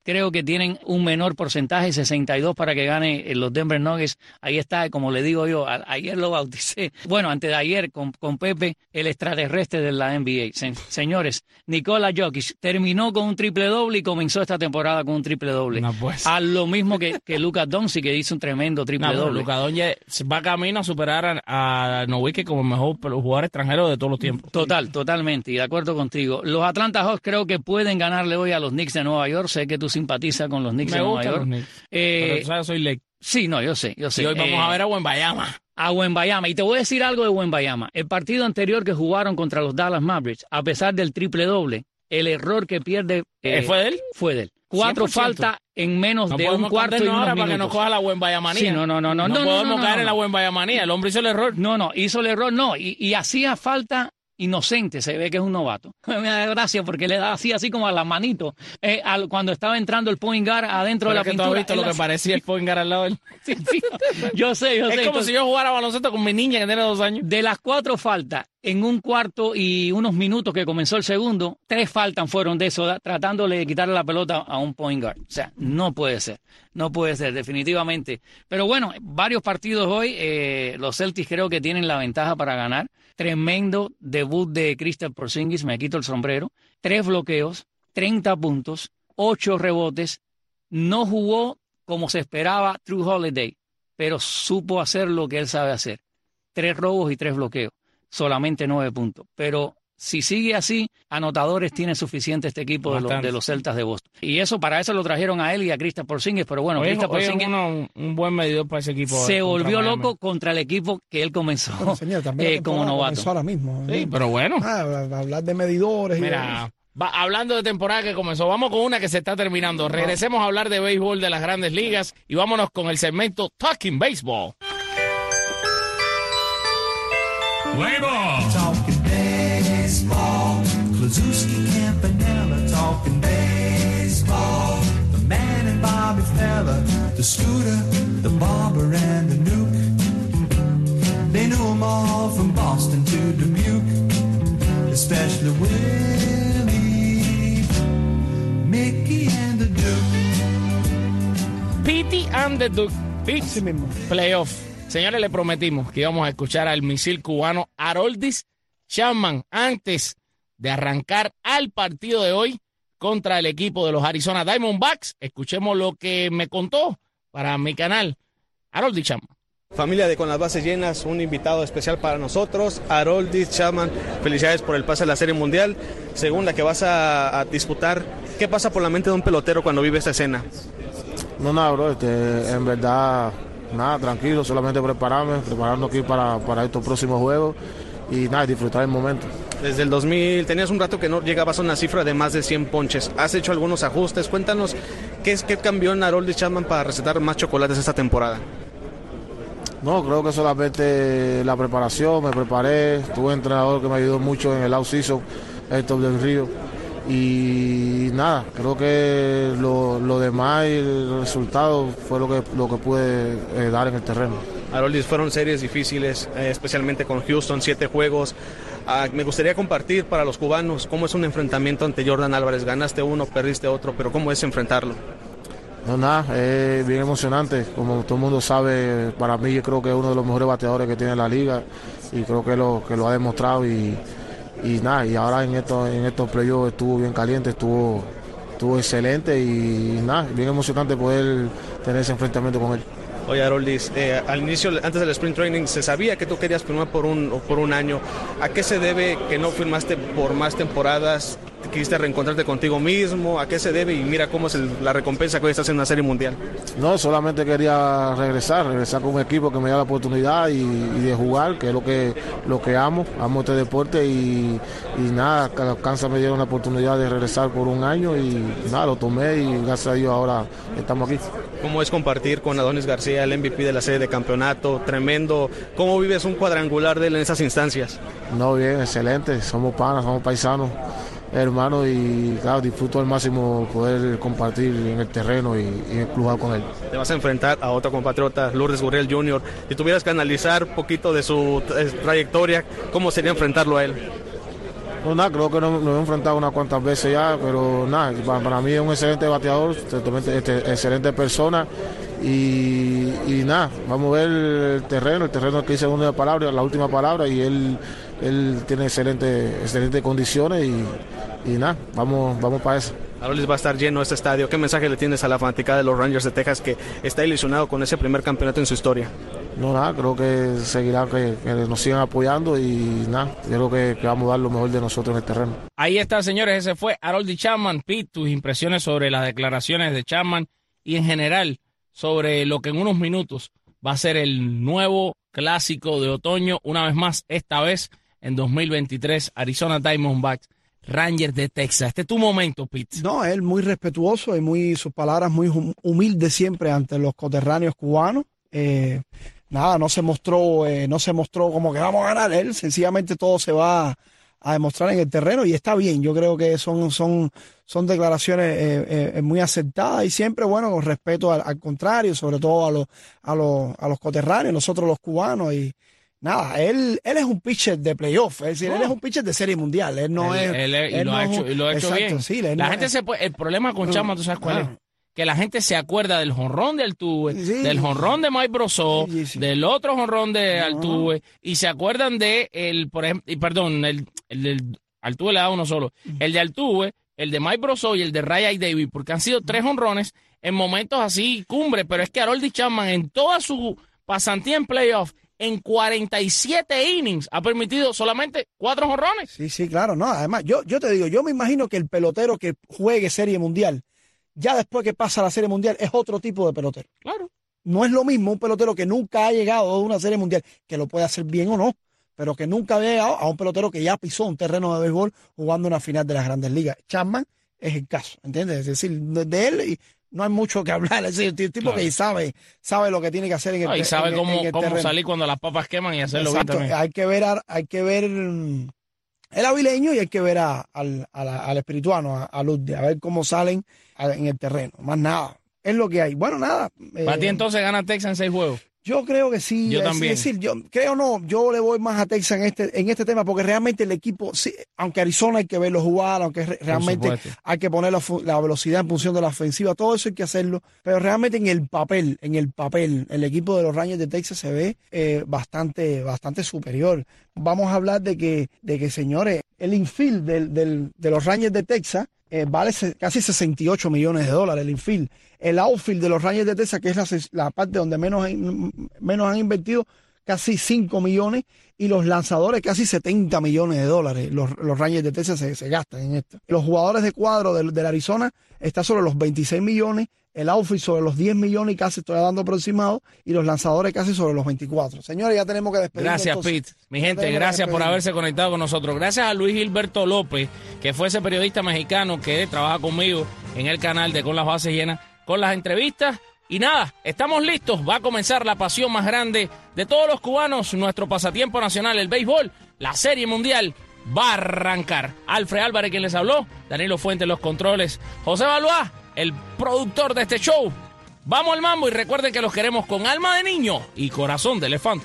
[SPEAKER 13] creo que tienen un menor porcentaje, sesenta y dos para que gane los Denver Nuggets. Ahí está, como le digo yo, a, ayer lo bauticé, bueno, antes de ayer con, con Pepe, el extraterrestre de la N B A. Se, señores, Nikola Jokic terminó con un triple doble y comenzó esta temporada con un triple doble.
[SPEAKER 3] No, pues.
[SPEAKER 13] A lo mismo que, que Luka Doncic, que hizo un tremendo triple
[SPEAKER 3] no,
[SPEAKER 13] doble.
[SPEAKER 3] Luka Doncic va camino a superar a, a Nowitzki como el mejor jugador extranjero de todos los tiempos.
[SPEAKER 13] Total, totalmente, y de acuerdo contigo. Los Atlanta Hawks creo que pueden ganarle hoy a los Knicks de Nueva York. Sé que tú simpatizas con los Knicks
[SPEAKER 3] Me
[SPEAKER 13] de Nueva York.
[SPEAKER 3] Eh, Pero tú sabes, soy Lake.
[SPEAKER 13] Sí, no, yo sé, yo sé.
[SPEAKER 3] Y hoy vamos
[SPEAKER 13] eh,
[SPEAKER 3] a ver a Wembayama.
[SPEAKER 13] A Wembayama. Y te voy a decir algo de Wembayama. El partido anterior que jugaron contra los Dallas Mavericks, a pesar del triple doble, el error que pierde...
[SPEAKER 3] Eh, ¿Fue de él?
[SPEAKER 13] Fue de él. Cuatro faltas en menos no de un cuarto y unos
[SPEAKER 3] ahora
[SPEAKER 13] minutos.
[SPEAKER 3] para que nos coja la Wembayamanía.
[SPEAKER 13] Sí, no, no, no, no.
[SPEAKER 3] No,
[SPEAKER 13] no
[SPEAKER 3] podemos
[SPEAKER 13] no, no,
[SPEAKER 3] caer
[SPEAKER 13] no,
[SPEAKER 3] en la Wembayamanía. El hombre hizo el error.
[SPEAKER 13] No, no, hizo el error, no. Y, y hacía falta inocente, se ve que es un novato. Me da gracia porque le da así, así como a la manito. Eh, al, cuando estaba entrando el point guard adentro
[SPEAKER 3] Pero
[SPEAKER 13] de la
[SPEAKER 3] que
[SPEAKER 13] pintura.
[SPEAKER 3] ¿Tú has visto lo que
[SPEAKER 13] así.
[SPEAKER 3] parecía el point guard al lado de él?
[SPEAKER 13] Sí, sí. Yo sé, yo
[SPEAKER 3] es
[SPEAKER 13] sé.
[SPEAKER 3] Es como
[SPEAKER 13] Entonces,
[SPEAKER 3] si yo jugara baloncesto con mi niña que tiene dos años.
[SPEAKER 13] De las cuatro faltas en un cuarto y unos minutos que comenzó el segundo, tres faltas fueron de eso, da, tratándole de quitarle la pelota a un point guard. O sea, no puede ser, no puede ser, definitivamente. Pero bueno, varios partidos hoy, eh, los Celtics creo que tienen la ventaja para ganar. Tremendo debut de Kristaps Porzingis, me quito el sombrero. Tres bloqueos, treinta puntos, ocho rebotes. No jugó como se esperaba Jrue Holiday, pero supo hacer lo que él sabe hacer. Tres robos y tres bloqueos, solamente nueve puntos. Pero si sigue así, anotadores tiene suficiente este equipo de los, de los Celtas de Boston. Y eso, para eso lo trajeron a él y a Kristaps Porzingis, pero bueno, Kristaps Porzingis
[SPEAKER 3] un, un buen medidor para ese equipo.
[SPEAKER 13] Se volvió Miami. Loco contra el equipo que él comenzó bueno, señor, eh, como novato.
[SPEAKER 4] Ahora mismo.
[SPEAKER 3] Sí, ¿no? Pero bueno.
[SPEAKER 4] Ah, hablar de medidores.
[SPEAKER 3] Mira, y va, hablando de temporada que comenzó, vamos con una que se está terminando. Regresemos a hablar de béisbol de las grandes ligas y vámonos con el segmento Talking Baseball.
[SPEAKER 2] Label. Talking baseball. Klazuski, Campanella, talking baseball. The man and Bobby Fella, the Scooter, the Barber and the Nuke. They knew them all from Boston to Dubuque, especially Willie, Mickey and the Duke.
[SPEAKER 3] Petey and the Duke. Pitch playoff. Señores, le prometimos que íbamos a escuchar al misil cubano Aroldis Chapman antes de arrancar al partido de hoy contra el equipo de los Arizona Diamondbacks. Escuchemos lo que me contó para mi canal Aroldis Chapman.
[SPEAKER 5] Familia de Con las Bases Llenas, un invitado especial para nosotros, Aroldis Chapman. Felicidades por el pase a la Serie Mundial, segunda que vas a, a disputar. ¿Qué pasa por la mente de un pelotero cuando vive esta escena?
[SPEAKER 8] No, nada, bro, este, en verdad, nada, tranquilo, solamente prepararme, preparando aquí para, para estos próximos juegos y nada, disfrutar el momento.
[SPEAKER 5] Desde el dos mil, tenías un rato que no llegabas a una cifra de más de cien ponches. Has hecho algunos ajustes. Cuéntanos, ¿qué, es, qué cambió en Aroldis Chapman para recetar más chocolates esta temporada?
[SPEAKER 8] No, creo que solamente la preparación, me preparé, tuve un entrenador que me ayudó mucho en el off-season, Héctor del Río, y nada, creo que lo, lo demás y el resultado fue lo que, lo que pude eh, dar en el terreno.
[SPEAKER 5] Aroldis, fueron series difíciles, eh, especialmente con Houston, siete juegos. Ah, me gustaría compartir para los cubanos cómo es un enfrentamiento ante Jordan Álvarez. Ganaste uno, perdiste otro, pero ¿cómo es enfrentarlo?
[SPEAKER 8] No, nada, es bien emocionante. Como todo el mundo sabe, para mí yo creo que es uno de los mejores bateadores que tiene la liga y creo que lo, que lo ha demostrado y, y nada, y ahora en estos, en estos playoffs estuvo bien caliente, estuvo, estuvo excelente y nada, bien emocionante poder tener ese enfrentamiento con él.
[SPEAKER 5] Oye, Aroldis, eh, al inicio, antes del Spring Training, se sabía que tú querías firmar por un, por un año. ¿A qué se debe que no firmaste por más temporadas? ¿Quisiste reencontrarte contigo mismo? ¿A qué se debe? Y mira cómo es el, la recompensa que hoy estás en una Serie Mundial.
[SPEAKER 8] No, solamente quería regresar, regresar con un equipo que me da la oportunidad y, y de jugar, que es lo que, lo que amo, amo este deporte y, y nada, Kansas me dieron la oportunidad de regresar por un año y nada, lo tomé y gracias a Dios ahora estamos aquí.
[SPEAKER 5] ¿Cómo es compartir con Adonis García, el M V P de la serie de campeonato? Tremendo. ¿Cómo vives un cuadrangular de él en esas instancias?
[SPEAKER 8] No, bien, excelente. Somos panas, somos paisanos, hermanos y claro, disfruto al máximo poder compartir en el terreno y, y jugar con él.
[SPEAKER 5] Te vas a enfrentar a otro compatriota, Lourdes Gurriel junior Si tuvieras que analizar un poquito de su trayectoria, ¿cómo sería enfrentarlo a él?
[SPEAKER 16] No, nada, creo que nos, nos hemos enfrentado unas cuantas veces ya, pero nada, para, para mí es un excelente bateador, este, excelente persona y, y nada, vamos a ver el terreno, el terreno que dice una palabra, la última palabra y él, él tiene excelentes excelente condiciones y, y nada, vamos, vamos para eso.
[SPEAKER 5] Aroldis, va a estar lleno este estadio. ¿Qué mensaje le tienes a la fanaticada de los Rangers de Texas que está ilusionado con ese primer campeonato en su historia?
[SPEAKER 16] No, nada, creo que seguirá, que, que nos sigan apoyando y nada, yo creo que, que vamos a dar lo mejor de nosotros en el terreno.
[SPEAKER 3] Ahí está, señores, ese fue Aroldis Chapman. Pete, tus impresiones sobre las declaraciones de Chapman y en general sobre lo que en unos minutos va a ser el nuevo clásico de otoño, una vez más, esta vez en dos mil veintitrés, Arizona Diamondbacks, Rangers de Texas. Este es tu momento, Pete.
[SPEAKER 4] No, él muy respetuoso y muy sus palabras muy humildes siempre ante los coterráneos cubanos. Eh, nada, no se mostró, eh, no se mostró como que vamos a ganar él. Sencillamente todo se va a demostrar en el terreno y está bien. Yo creo que son, son, son declaraciones eh, eh, muy acertadas y siempre, bueno, con respeto al, al contrario, sobre todo a los, a los, a los coterráneos, nosotros los cubanos y nada, él, él es un pitcher de playoff, es decir, oh. él es un pitcher de serie mundial, él no él, es...
[SPEAKER 3] Él, él, él y, lo no hecho, es, y lo ha hecho exacto, bien. Sí, la gente es, se puede, el problema con Chapman, ¿tú sabes cuál ah. es? Que la gente se acuerda del jonrón de Altuve, sí, del jonrón de Mike Brosseau, sí, sí. del otro jonrón de Altuve, uh-huh. y se acuerdan de, el, por ejemplo, y perdón, el, el del Altuve le da uno solo, uh-huh. el de Altuve, el de Mike Brosseau y el de Ryan Davis, porque han sido tres jonrones en momentos así cumbre, pero es que Aroldis Chapman en toda su pasantía en playoff, en cuarenta y siete innings ha permitido solamente cuatro jonrones.
[SPEAKER 4] Sí, sí, claro, no, además, yo, yo te digo, yo me imagino que el pelotero que juegue Serie Mundial, ya después que pasa la Serie Mundial, es otro tipo de pelotero.
[SPEAKER 3] Claro.
[SPEAKER 4] No es lo mismo un pelotero que nunca ha llegado a una Serie Mundial, que lo puede hacer bien o no, pero que nunca ha llegado a un pelotero que ya pisó un terreno de béisbol jugando una final de las Grandes Ligas. Chapman es el caso, ¿entiendes? Es decir, de, de él y no hay mucho que hablar, es decir, el tipo claro. que sabe, sabe lo que tiene que hacer en el terreno.
[SPEAKER 3] Y sabe cómo, cómo salir cuando las papas queman y hacerlo bien también.
[SPEAKER 4] Hay que ver, a, hay que ver el avileño y hay que ver a, al, a la, al espirituano, a, a Lourdes, a ver cómo salen a, en el terreno. Más nada, es lo que hay. Bueno, nada.
[SPEAKER 3] ¿Para
[SPEAKER 4] eh,
[SPEAKER 3] ti entonces gana Texas en seis juegos?
[SPEAKER 4] Yo creo que sí.
[SPEAKER 3] Yo
[SPEAKER 4] es,
[SPEAKER 3] también.
[SPEAKER 4] Es decir, yo creo no, yo le voy más a Texas en este, en este tema porque realmente el equipo, sí, aunque Arizona hay que verlo jugar, aunque re, realmente hay que poner la, la velocidad en función de la ofensiva, todo eso hay que hacerlo, pero realmente en el papel, en el papel, el equipo de los Rangers de Texas se ve eh, bastante, bastante superior. Vamos a hablar de que, de que señores, el infield del, del, de los Rangers de Texas eh, vale casi sesenta y ocho millones de dólares el infield. El outfield de los Rangers de Texas, que es la, la parte donde menos, menos han invertido, casi cinco millones, y los lanzadores casi setenta millones de dólares. Los, los Rangers de Texas se, se gastan en esto. Los jugadores de cuadro del de Arizona están sobre los veintiséis millones, el outfield sobre los diez millones y casi estoy dando aproximado, y los lanzadores casi sobre los veinticuatro. Señores, ya tenemos que despedirnos.
[SPEAKER 3] Gracias, entonces, Pete. Mi gente, gracias por haberse conectado con nosotros. Gracias a Luis Gilberto López, que fue ese periodista mexicano que trabaja conmigo en el canal de Con las Bases Llenas, con las entrevistas. Y nada, estamos listos. Va a comenzar la pasión más grande de todos los cubanos, nuestro pasatiempo nacional, el béisbol. La Serie Mundial va a arrancar. Alfred Álvarez, quien les habló, Danilo Fuentes, los controles, José Balboa, el productor de este show. Vamos al mambo y recuerden que los queremos con alma de niño y corazón de elefante.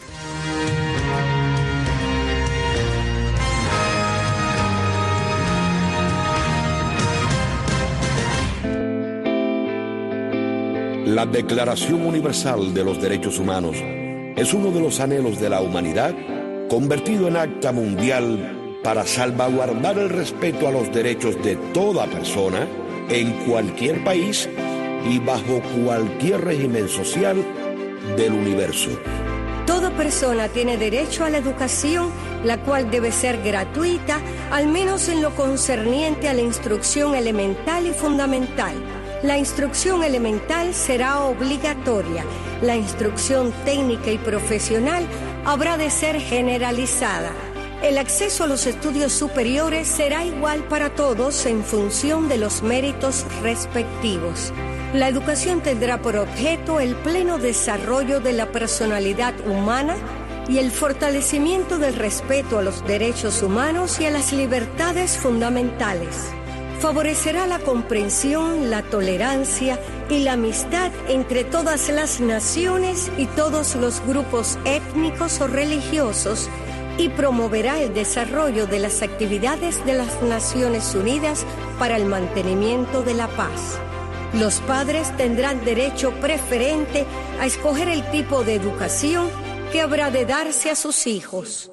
[SPEAKER 1] La Declaración Universal de los Derechos Humanos es uno de los anhelos de la humanidad convertido en acta mundial para salvaguardar el respeto a los derechos de toda persona en cualquier país y bajo cualquier régimen social del universo.
[SPEAKER 17] Toda persona tiene derecho a la educación, la cual debe ser gratuita, al menos en lo concerniente a la instrucción elemental y fundamental. La instrucción elemental será obligatoria. La instrucción técnica y profesional habrá de ser generalizada. El acceso a los estudios superiores será igual para todos en función de los méritos respectivos. La educación tendrá por objeto el pleno desarrollo de la personalidad humana y el fortalecimiento del respeto a los derechos humanos y a las libertades fundamentales. Favorecerá la comprensión, la tolerancia y la amistad entre todas las naciones y todos los grupos étnicos o religiosos y promoverá el desarrollo de las actividades de las Naciones Unidas para el mantenimiento de la paz. Los padres tendrán derecho preferente a escoger el tipo de educación que habrá de darse a sus hijos.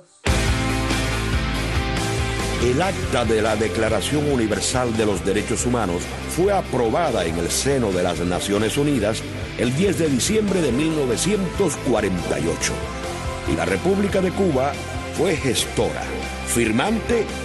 [SPEAKER 18] El acta de la Declaración Universal de los Derechos Humanos fue aprobada en el seno de las Naciones Unidas el diez de diciembre de mil novecientos cuarenta y ocho. Y la República de Cuba fue gestora, firmante